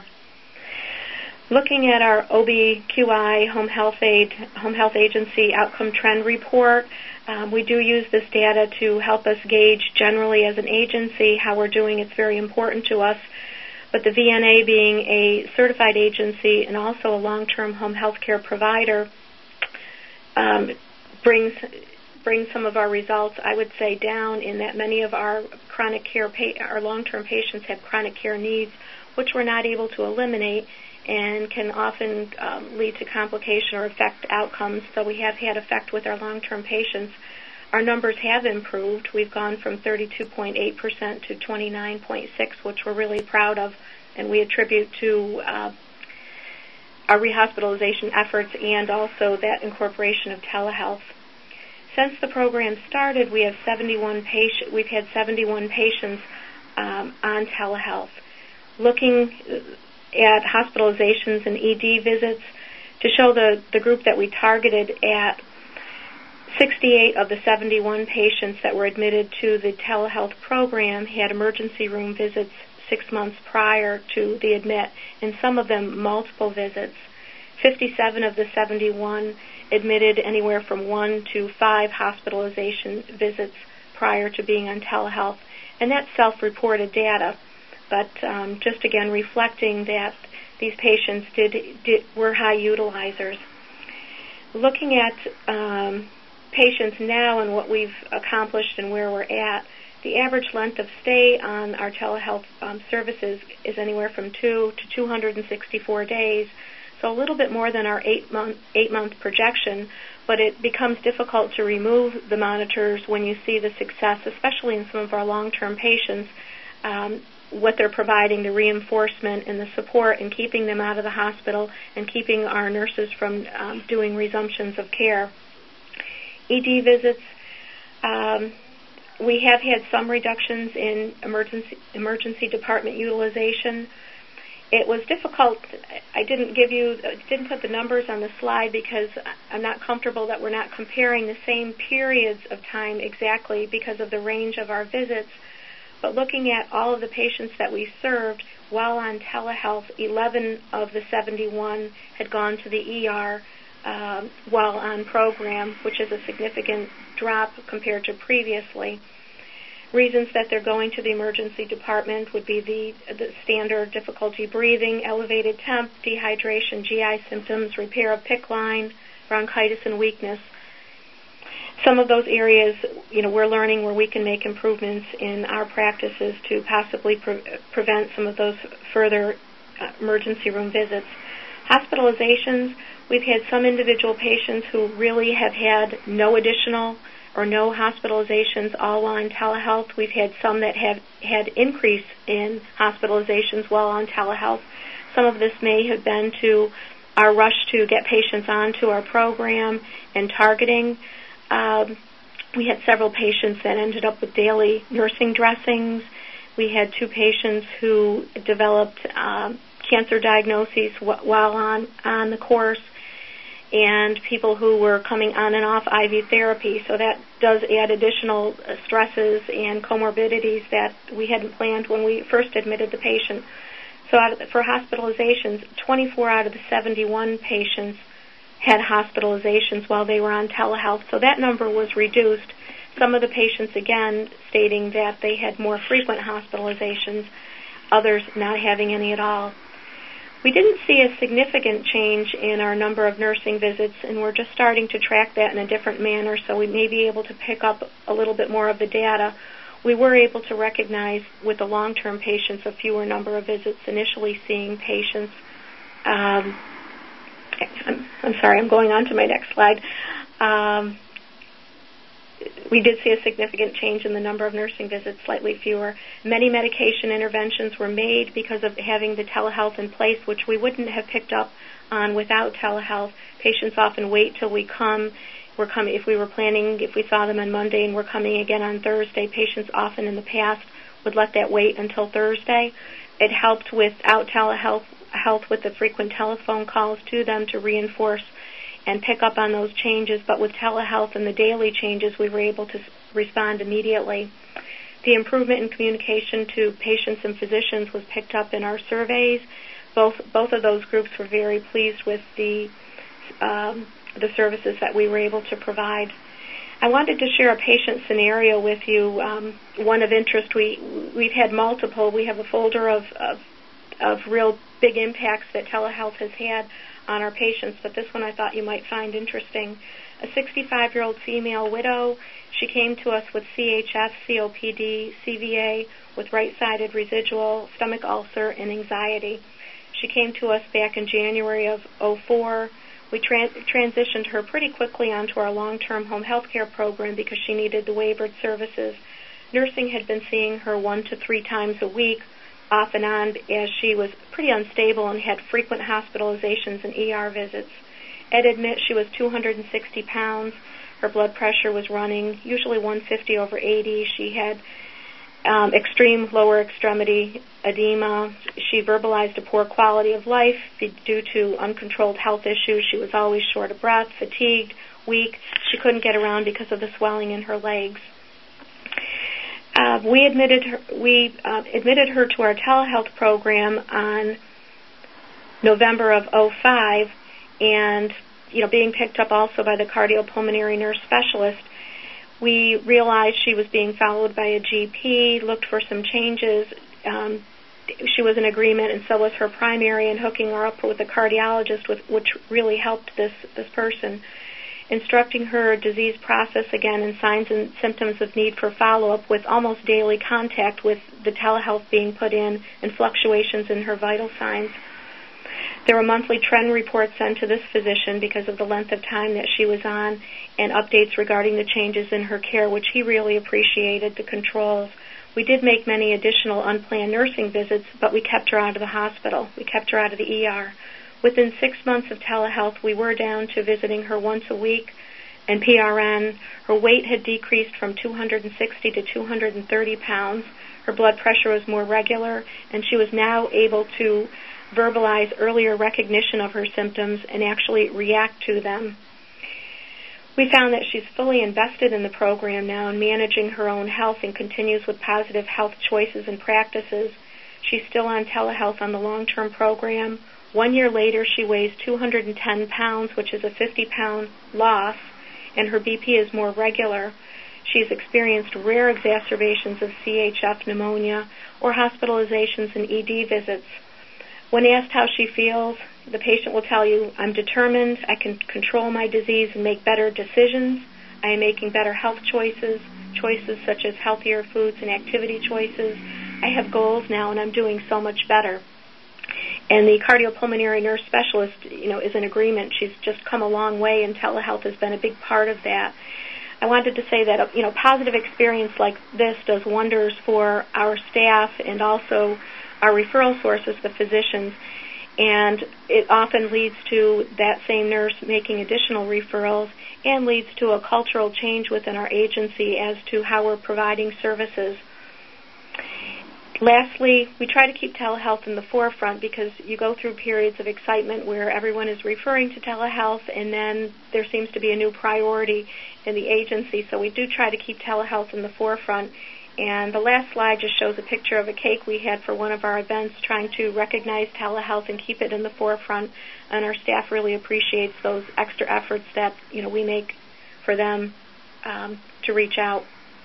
Looking at our O B Q I Home Health Aid, Home Health Agency Outcome Trend Report, um, we do use this data to help us gauge generally as an agency how we're doing. It's very important to us. But the V N A, being a certified agency and also a long-term home health care provider, um, brings brings some of our results, I would say, down in that many of our chronic care, pa- our long-term patients have chronic care needs, which we're not able to eliminate and can often um, lead to complication or affect outcomes. So we have had effect with our long-term patients. Our numbers have improved. We've gone from thirty-two point eight percent to twenty-nine point six percent, which we're really proud of, and we attribute to uh, our rehospitalization efforts and also that incorporation of telehealth. Since the program started, we have seventy-one patient, we've had seventy-one patients um, on telehealth. Looking at hospitalizations and E D visits, to show the, the group that we targeted at, sixty-eight of the seventy-one patients that were admitted to the telehealth program had emergency room visits six months prior to the admit, and some of them multiple visits. fifty-seven of the seventy-one admitted anywhere from one to five hospitalization visits prior to being on telehealth, and that's self-reported data, but um, just again reflecting that these patients did, did were high utilizers. Looking at um, patients now and what we've accomplished and where we're at, the average length of stay on our telehealth um, services is anywhere from two to two hundred sixty-four days, so a little bit more than our eight-month eight-month projection, but it becomes difficult to remove the monitors when you see the success, especially in some of our long-term patients, um, what they're providing, the reinforcement and the support and keeping them out of the hospital and keeping our nurses from um, doing resumptions of care. E D visits, um, we have had some reductions in emergency emergency department utilization. It was difficult. I didn't give you, didn't put the numbers on the slide because I'm not comfortable that we're not comparing the same periods of time exactly because of the range of our visits. But looking at all of the patients that we served while on telehealth, eleven of the seventy-one had gone to the E R um, while on program, which is a significant drop compared to previously. Reasons that they're going to the emergency department would be the, the standard difficulty breathing, elevated temp, dehydration, G I symptoms, repair of PICC line, bronchitis, and weakness. Some of those areas, you know, we're learning where we can make improvements in our practices to possibly pre- prevent some of those further uh, emergency room visits. Hospitalizations, we've had some individual patients who really have had no additional or no hospitalizations all on telehealth. We've had some that have had increase in hospitalizations while on telehealth. Some of this may have been to our rush to get patients onto our program and targeting. Um, we had several patients that ended up with daily nursing dressings. We had two patients who developed um, cancer diagnoses while on, on the course. and people who were coming on and off I V therapy. So that does add additional stresses and comorbidities that we hadn't planned when we first admitted the patient. So out of the, for hospitalizations, twenty-four out of the seventy-one patients had hospitalizations while they were on telehealth. So that number was reduced. Some of the patients, again, stating that they had more frequent hospitalizations, others not having any at all. We didn't see a significant change in our number of nursing visits, and we're just starting to track that in a different manner, so we may be able to pick up a little bit more of the data. We were able to recognize with the long-term patients a fewer number of visits, initially seeing patients. Um, I'm, I'm sorry, I'm going on to my next slide. Um, we did see a significant change in the number of nursing visits, slightly fewer. Many medication interventions were made because of having the telehealth in place, which we wouldn't have picked up on without telehealth. Patients often wait till we come. We're coming if we were planning, if we saw them on Monday and we're coming again on Thursday. Patients often in the past would let that wait until Thursday. It helped without telehealth, health with the frequent telephone calls to them to reinforce and pick up on those changes, but with telehealth and the daily changes, we were able to respond immediately. The improvement in communication to patients and physicians was picked up in our surveys. Both both of those groups were very pleased with the um, the services that we were able to provide. I wanted to share a patient scenario with you. Um, one of interest, we we've had multiple. We have a folder of, of of real big impacts that telehealth has had on our patients, but this one I thought you might find interesting. A sixty-five-year-old female widow, she came to us with C H F, C O P D, C V A, with right-sided residual, stomach ulcer, and anxiety. She came to us back in January of oh four. We tra- transitioned her pretty quickly onto our long-term home health care program because she needed the waivered services. Nursing had been seeing her one to three times a week, off and on, as she was pretty unstable and had frequent hospitalizations and E R visits. At admit, she was two hundred sixty pounds. Her blood pressure was running usually one fifty over eighty. She had um, extreme lower extremity edema. She verbalized a poor quality of life due to uncontrolled health issues. She was always short of breath, fatigued, weak. She couldn't get around because of the swelling in her legs. Uh, we admitted her, we uh, admitted her to our telehealth program on November of oh five, and you know, being picked up also by the cardiopulmonary nurse specialist, we realized she was being followed by a G P. Looked for some changes. Um, she was in agreement, and so was her primary, in hooking her up with a cardiologist, with, which really helped this this person. Instructing her disease process again and signs and symptoms of need for follow-up, with almost daily contact with the telehealth being put in and fluctuations in her vital signs. There were monthly trend reports sent to this physician because of the length of time that she was on, and updates regarding the changes in her care, which he really appreciated, the controls. We did make many additional unplanned nursing visits, but we kept her out of the hospital. We kept her out of the E R. Within six months of telehealth, we were down to visiting her once a week and P R N. Her weight had decreased from two hundred sixty to two hundred thirty pounds. Her blood pressure was more regular, and she was now able to verbalize earlier recognition of her symptoms and actually react to them. We found that she's fully invested in the program now and managing her own health, and continues with positive health choices and practices. She's still on telehealth on the long-term program. One year later, she weighs two hundred ten pounds, which is a fifty pound loss, and her B P is more regular. She's experienced rare exacerbations of C H F, pneumonia, or hospitalizations and E D visits. When asked how she feels, the patient will tell you, "I'm determined, I can control my disease and make better decisions. I am making better health choices, choices such as healthier foods and activity choices. I have goals now, and I'm doing so much better." And the cardiopulmonary nurse specialist, you know, is in agreement. She's just come a long way, and telehealth has been a big part of that. I wanted to say that, you know, positive experience like this does wonders for our staff and also our referral sources, the physicians, and it often leads to that same nurse making additional referrals, and leads to a cultural change within our agency as to how we're providing services. lastly, we try to keep telehealth in the forefront because you go through periods of excitement where everyone is referring to telehealth, and then there seems to be a new priority in the agency. So we do try to keep telehealth in the forefront. And the last slide just shows a picture of a cake we had for one of our events, trying to recognize telehealth and keep it in the forefront. And our staff really appreciates those extra efforts that, you know, we make for them um, to reach out.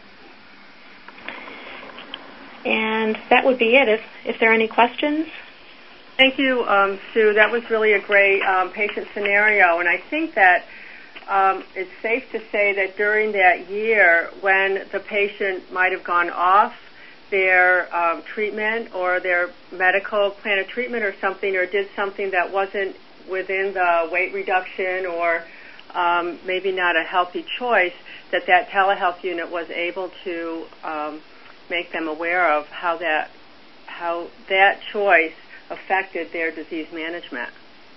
And that would be it. If if there are any questions. Thank you, um, Sue. That was really a great um, patient scenario, and I think that um, it's safe to say that during that year, when the patient might have gone off their um, treatment or their medical plan of treatment or something, or did something that wasn't within the weight reduction or um, maybe not a healthy choice, that that telehealth unit was able to um, make them aware of how that how that choice affected their disease management.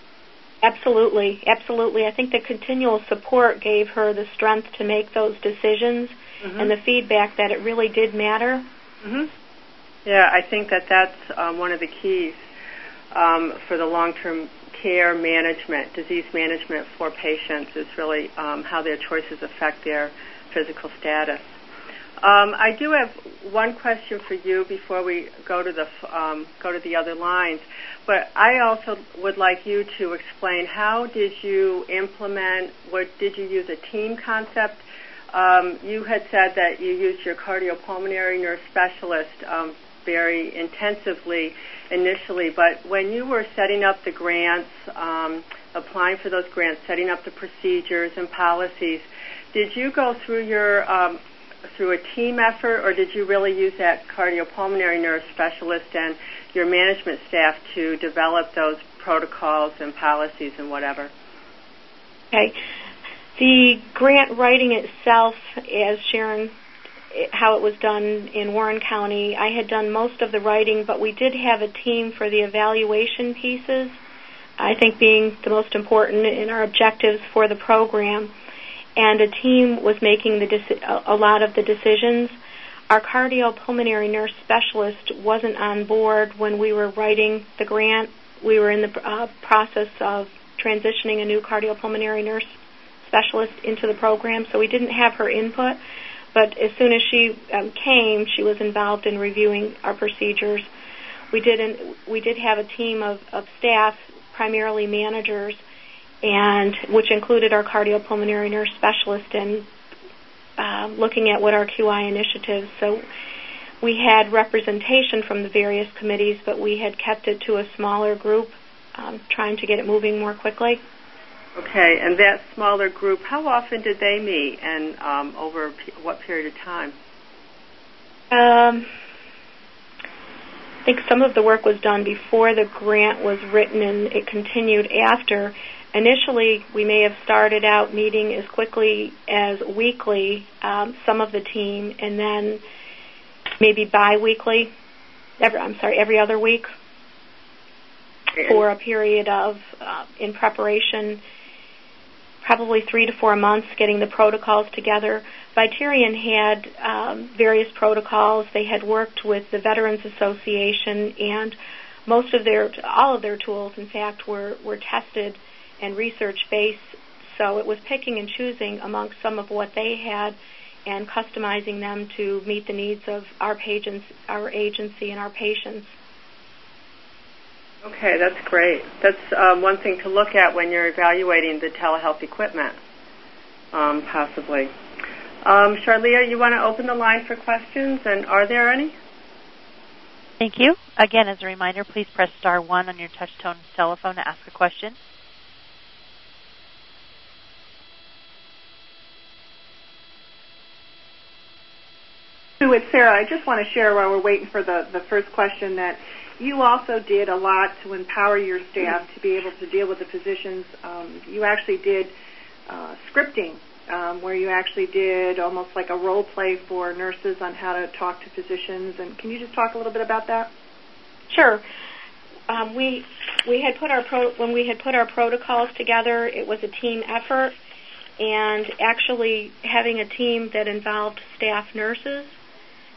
Absolutely, absolutely. I think the continual support gave her the strength to make those decisions, mm-hmm. and the feedback that it really did matter. Mm-hmm. Yeah, I think that that's um, one of the keys um, for the long-term care management, disease management for patients, is really um, how their choices affect their physical status. Um, I do have one question for you before we go to the um, go to the other lines, but I also would like you to explain, how did you implement, what did you use a team concept? Um, you had said that you used your cardiopulmonary nurse specialist um, very intensively initially, but when you were setting up the grants, um, applying for those grants, setting up the procedures and policies, did you go through your um, through a team effort, or did you really use that cardiopulmonary nurse specialist and your management staff to develop those protocols and policies and whatever? Okay. The grant writing itself, as Sharon, how it was done in Warren County, I had done most of the writing, but we did have a team for the evaluation pieces, I think being the most important in our objectives for the program. And a team was making the deci- a lot of the decisions. Our cardiopulmonary nurse specialist wasn't on board when we were writing the grant. We were in the uh, process of transitioning a new cardiopulmonary nurse specialist into the program, so we didn't have her input. But as soon as she um, came, she was involved in reviewing our procedures. We did an, we did have a team of, of staff, primarily managers, and which included our cardiopulmonary nurse specialist, and uh, looking at what our Q I initiatives. So we had representation from the various committees, but we had kept it to a smaller group, um, trying to get it moving more quickly. Okay, and that smaller group, how often did they meet, and um, over what period of time? Um, I think some of the work was done before the grant was written, and it continued after. Initially, we may have started out meeting as quickly as weekly, um, some of the team, and then maybe bi-weekly, every, I'm sorry, every other week, for a period of, uh, in preparation, probably three to four months, getting the protocols together. Vitarian had um, various protocols. They had worked with the Veterans Association, and most of their, all of their tools, in fact, were, were tested and research-based, so it was picking and choosing amongst some of what they had and customizing them to meet the needs of our patients, our agency, and our patients. Okay, that's great. That's um, one thing to look at when you're evaluating the telehealth equipment, um, possibly. Um, Charlia, you want to open the line for questions, and are there any? Thank you. Again, as a reminder, please press star one on your touch-tone telephone to ask a question. Sue, it's Sarah. I just want to share while we're waiting for the, the first question that you also did a lot to empower your staff to be able to deal with the physicians. Um, you actually did uh, scripting, um, where you actually did almost like a role play for nurses on how to talk to physicians. And can you just talk a little bit about that? Sure. Um, we we had put our pro, when we had put our protocols together, it was a team effort, and actually having a team that involved staff nurses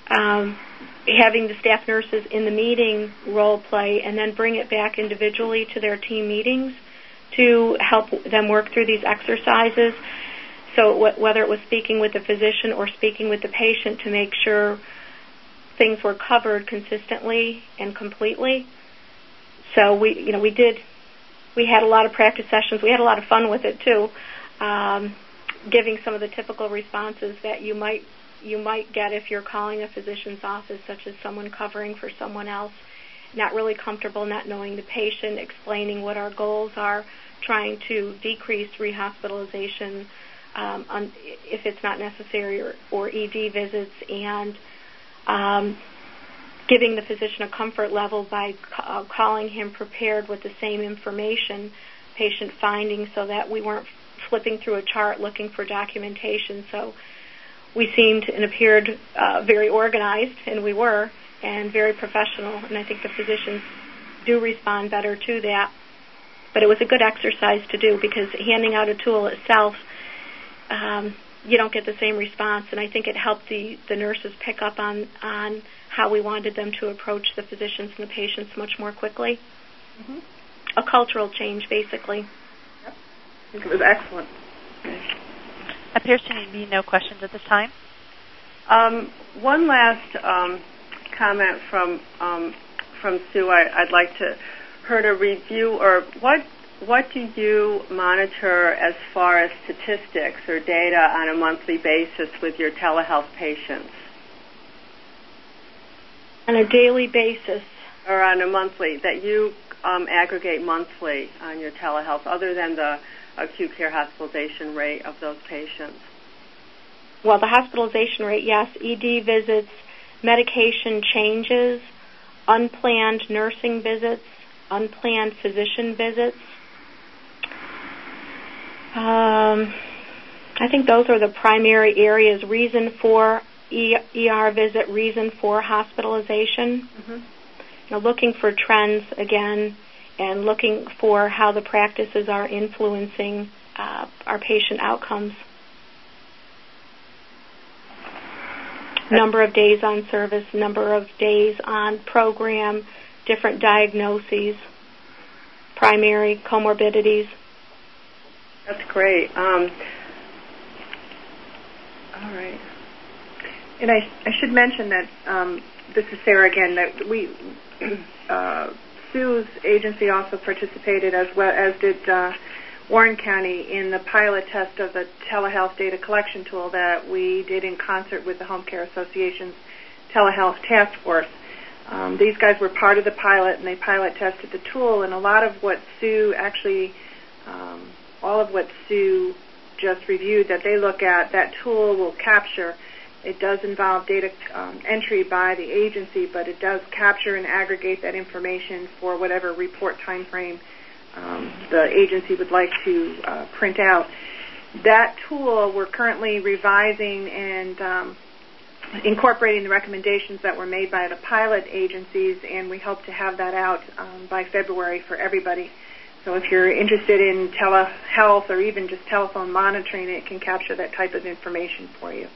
um, having the staff nurses in the meeting role play and then bring it back individually to their team meetings to help them work through these exercises. So w- whether it was speaking with the physician or speaking with the patient to make sure things were covered consistently and completely. So we, you know, we did, we had a lot of practice sessions. We had a lot of fun with it too, um, giving some of the typical responses that you might you might get if you're calling a physician's office, such as someone covering for someone else, not really comfortable, not knowing the patient, explaining what our goals are, trying to decrease rehospitalization um, on, if it's not necessary, or, or E D visits, and um, giving the physician a comfort level by uh, calling him prepared with the same information, patient findings, so that we weren't flipping through a chart looking for documentation. So we seemed and appeared uh, very organized, and we were, and very professional, and I think the physicians do respond better to that. But it was a good exercise to do, because handing out a tool itself, um, you don't get the same response, and I think it helped the, the nurses pick up on, on how we wanted them to approach the physicians and the patients much more quickly. Mm-hmm. A cultural change, basically. Yep. I think it was excellent. Appears to be no questions at this time. Um, one last um, comment from um, from Sue. I, I'd like to her to review, or what what do you monitor as far as statistics or data on a monthly basis with your telehealth patients? On a daily basis, or on a monthly, that you um, aggregate monthly on your telehealth, other than the acute care hospitalization rate of those patients? Well, the hospitalization rate, yes. E D visits, medication changes, unplanned nursing visits, unplanned physician visits. Um, I think those are the primary areas. Reason for E R visit, reason for hospitalization. Mm-hmm. You know, looking for trends again, and looking for how the practices are influencing uh, our patient outcomes. Number of days on service, number of days on program, different diagnoses, primary comorbidities. That's great. Um, all right. And I, I should mention that, um, this is Sarah again, that we, uh, Sue's agency also participated, as well as did uh, Warren County, in the pilot test of the telehealth data collection tool that we did in concert with the Home Care Association's telehealth task force. Um, these guys were part of the pilot, and they pilot tested the tool, and a lot of what Sue actually, um, all of what Sue just reviewed that they look at, that tool will capture. It does involve data um, entry by the agency, but it does capture and aggregate that information for whatever report time frame um, the agency would like to uh, print out. That tool we're currently revising and um, incorporating the recommendations that were made by the pilot agencies, and we hope to have that out um, by February for everybody. So if you're interested in telehealth or even just telephone monitoring, it can capture that type of information for you.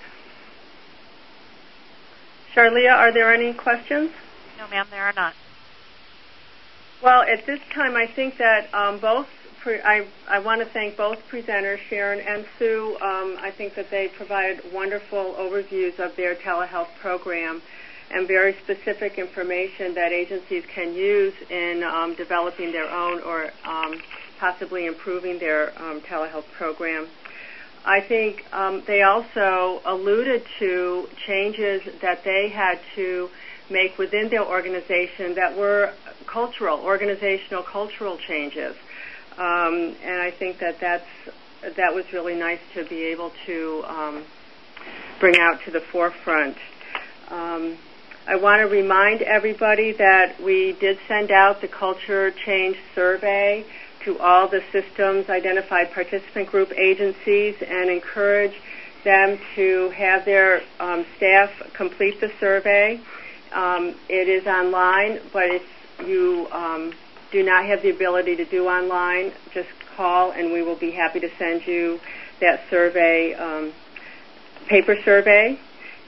Charlia, are there any questions? No, ma'am, there are not. Well, at this time, I think that um, both, pre- I, I want to thank both presenters, Sharon and Sue. Um, I think that they provided wonderful overviews of their telehealth program and very specific information that agencies can use in um, developing their own or um, possibly improving their um, telehealth program. I think um, they also alluded to changes that they had to make within their organization that were cultural, organizational cultural changes. Um, and I think that that's, that was really nice to be able to um, bring out to the forefront. Um, I want to remind everybody that we did send out the Culture Change Survey to all the systems identified participant group agencies and encourage them to have their um, staff complete the survey. Um, it is online, but if you um, do not have the ability to do online, just call and we will be happy to send you that survey, um, paper survey.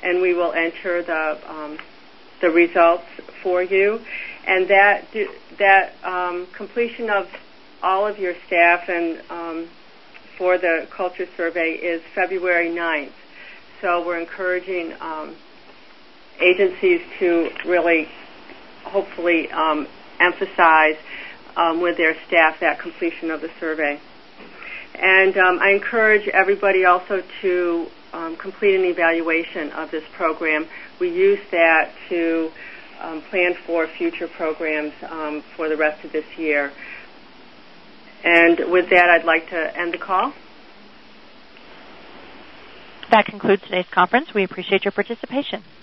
and we will enter the um, the results for you. And that that um, completion of all of your staff and um, for the culture survey is February ninth. So we're encouraging um, agencies to really, hopefully, um, emphasize um, with their staff that completion of the survey. And um, I encourage everybody also to um, complete an evaluation of this program. We use that to um, plan for future programs um, for the rest of this year. And with that, I'd like to end the call. That concludes today's conference. We appreciate your participation.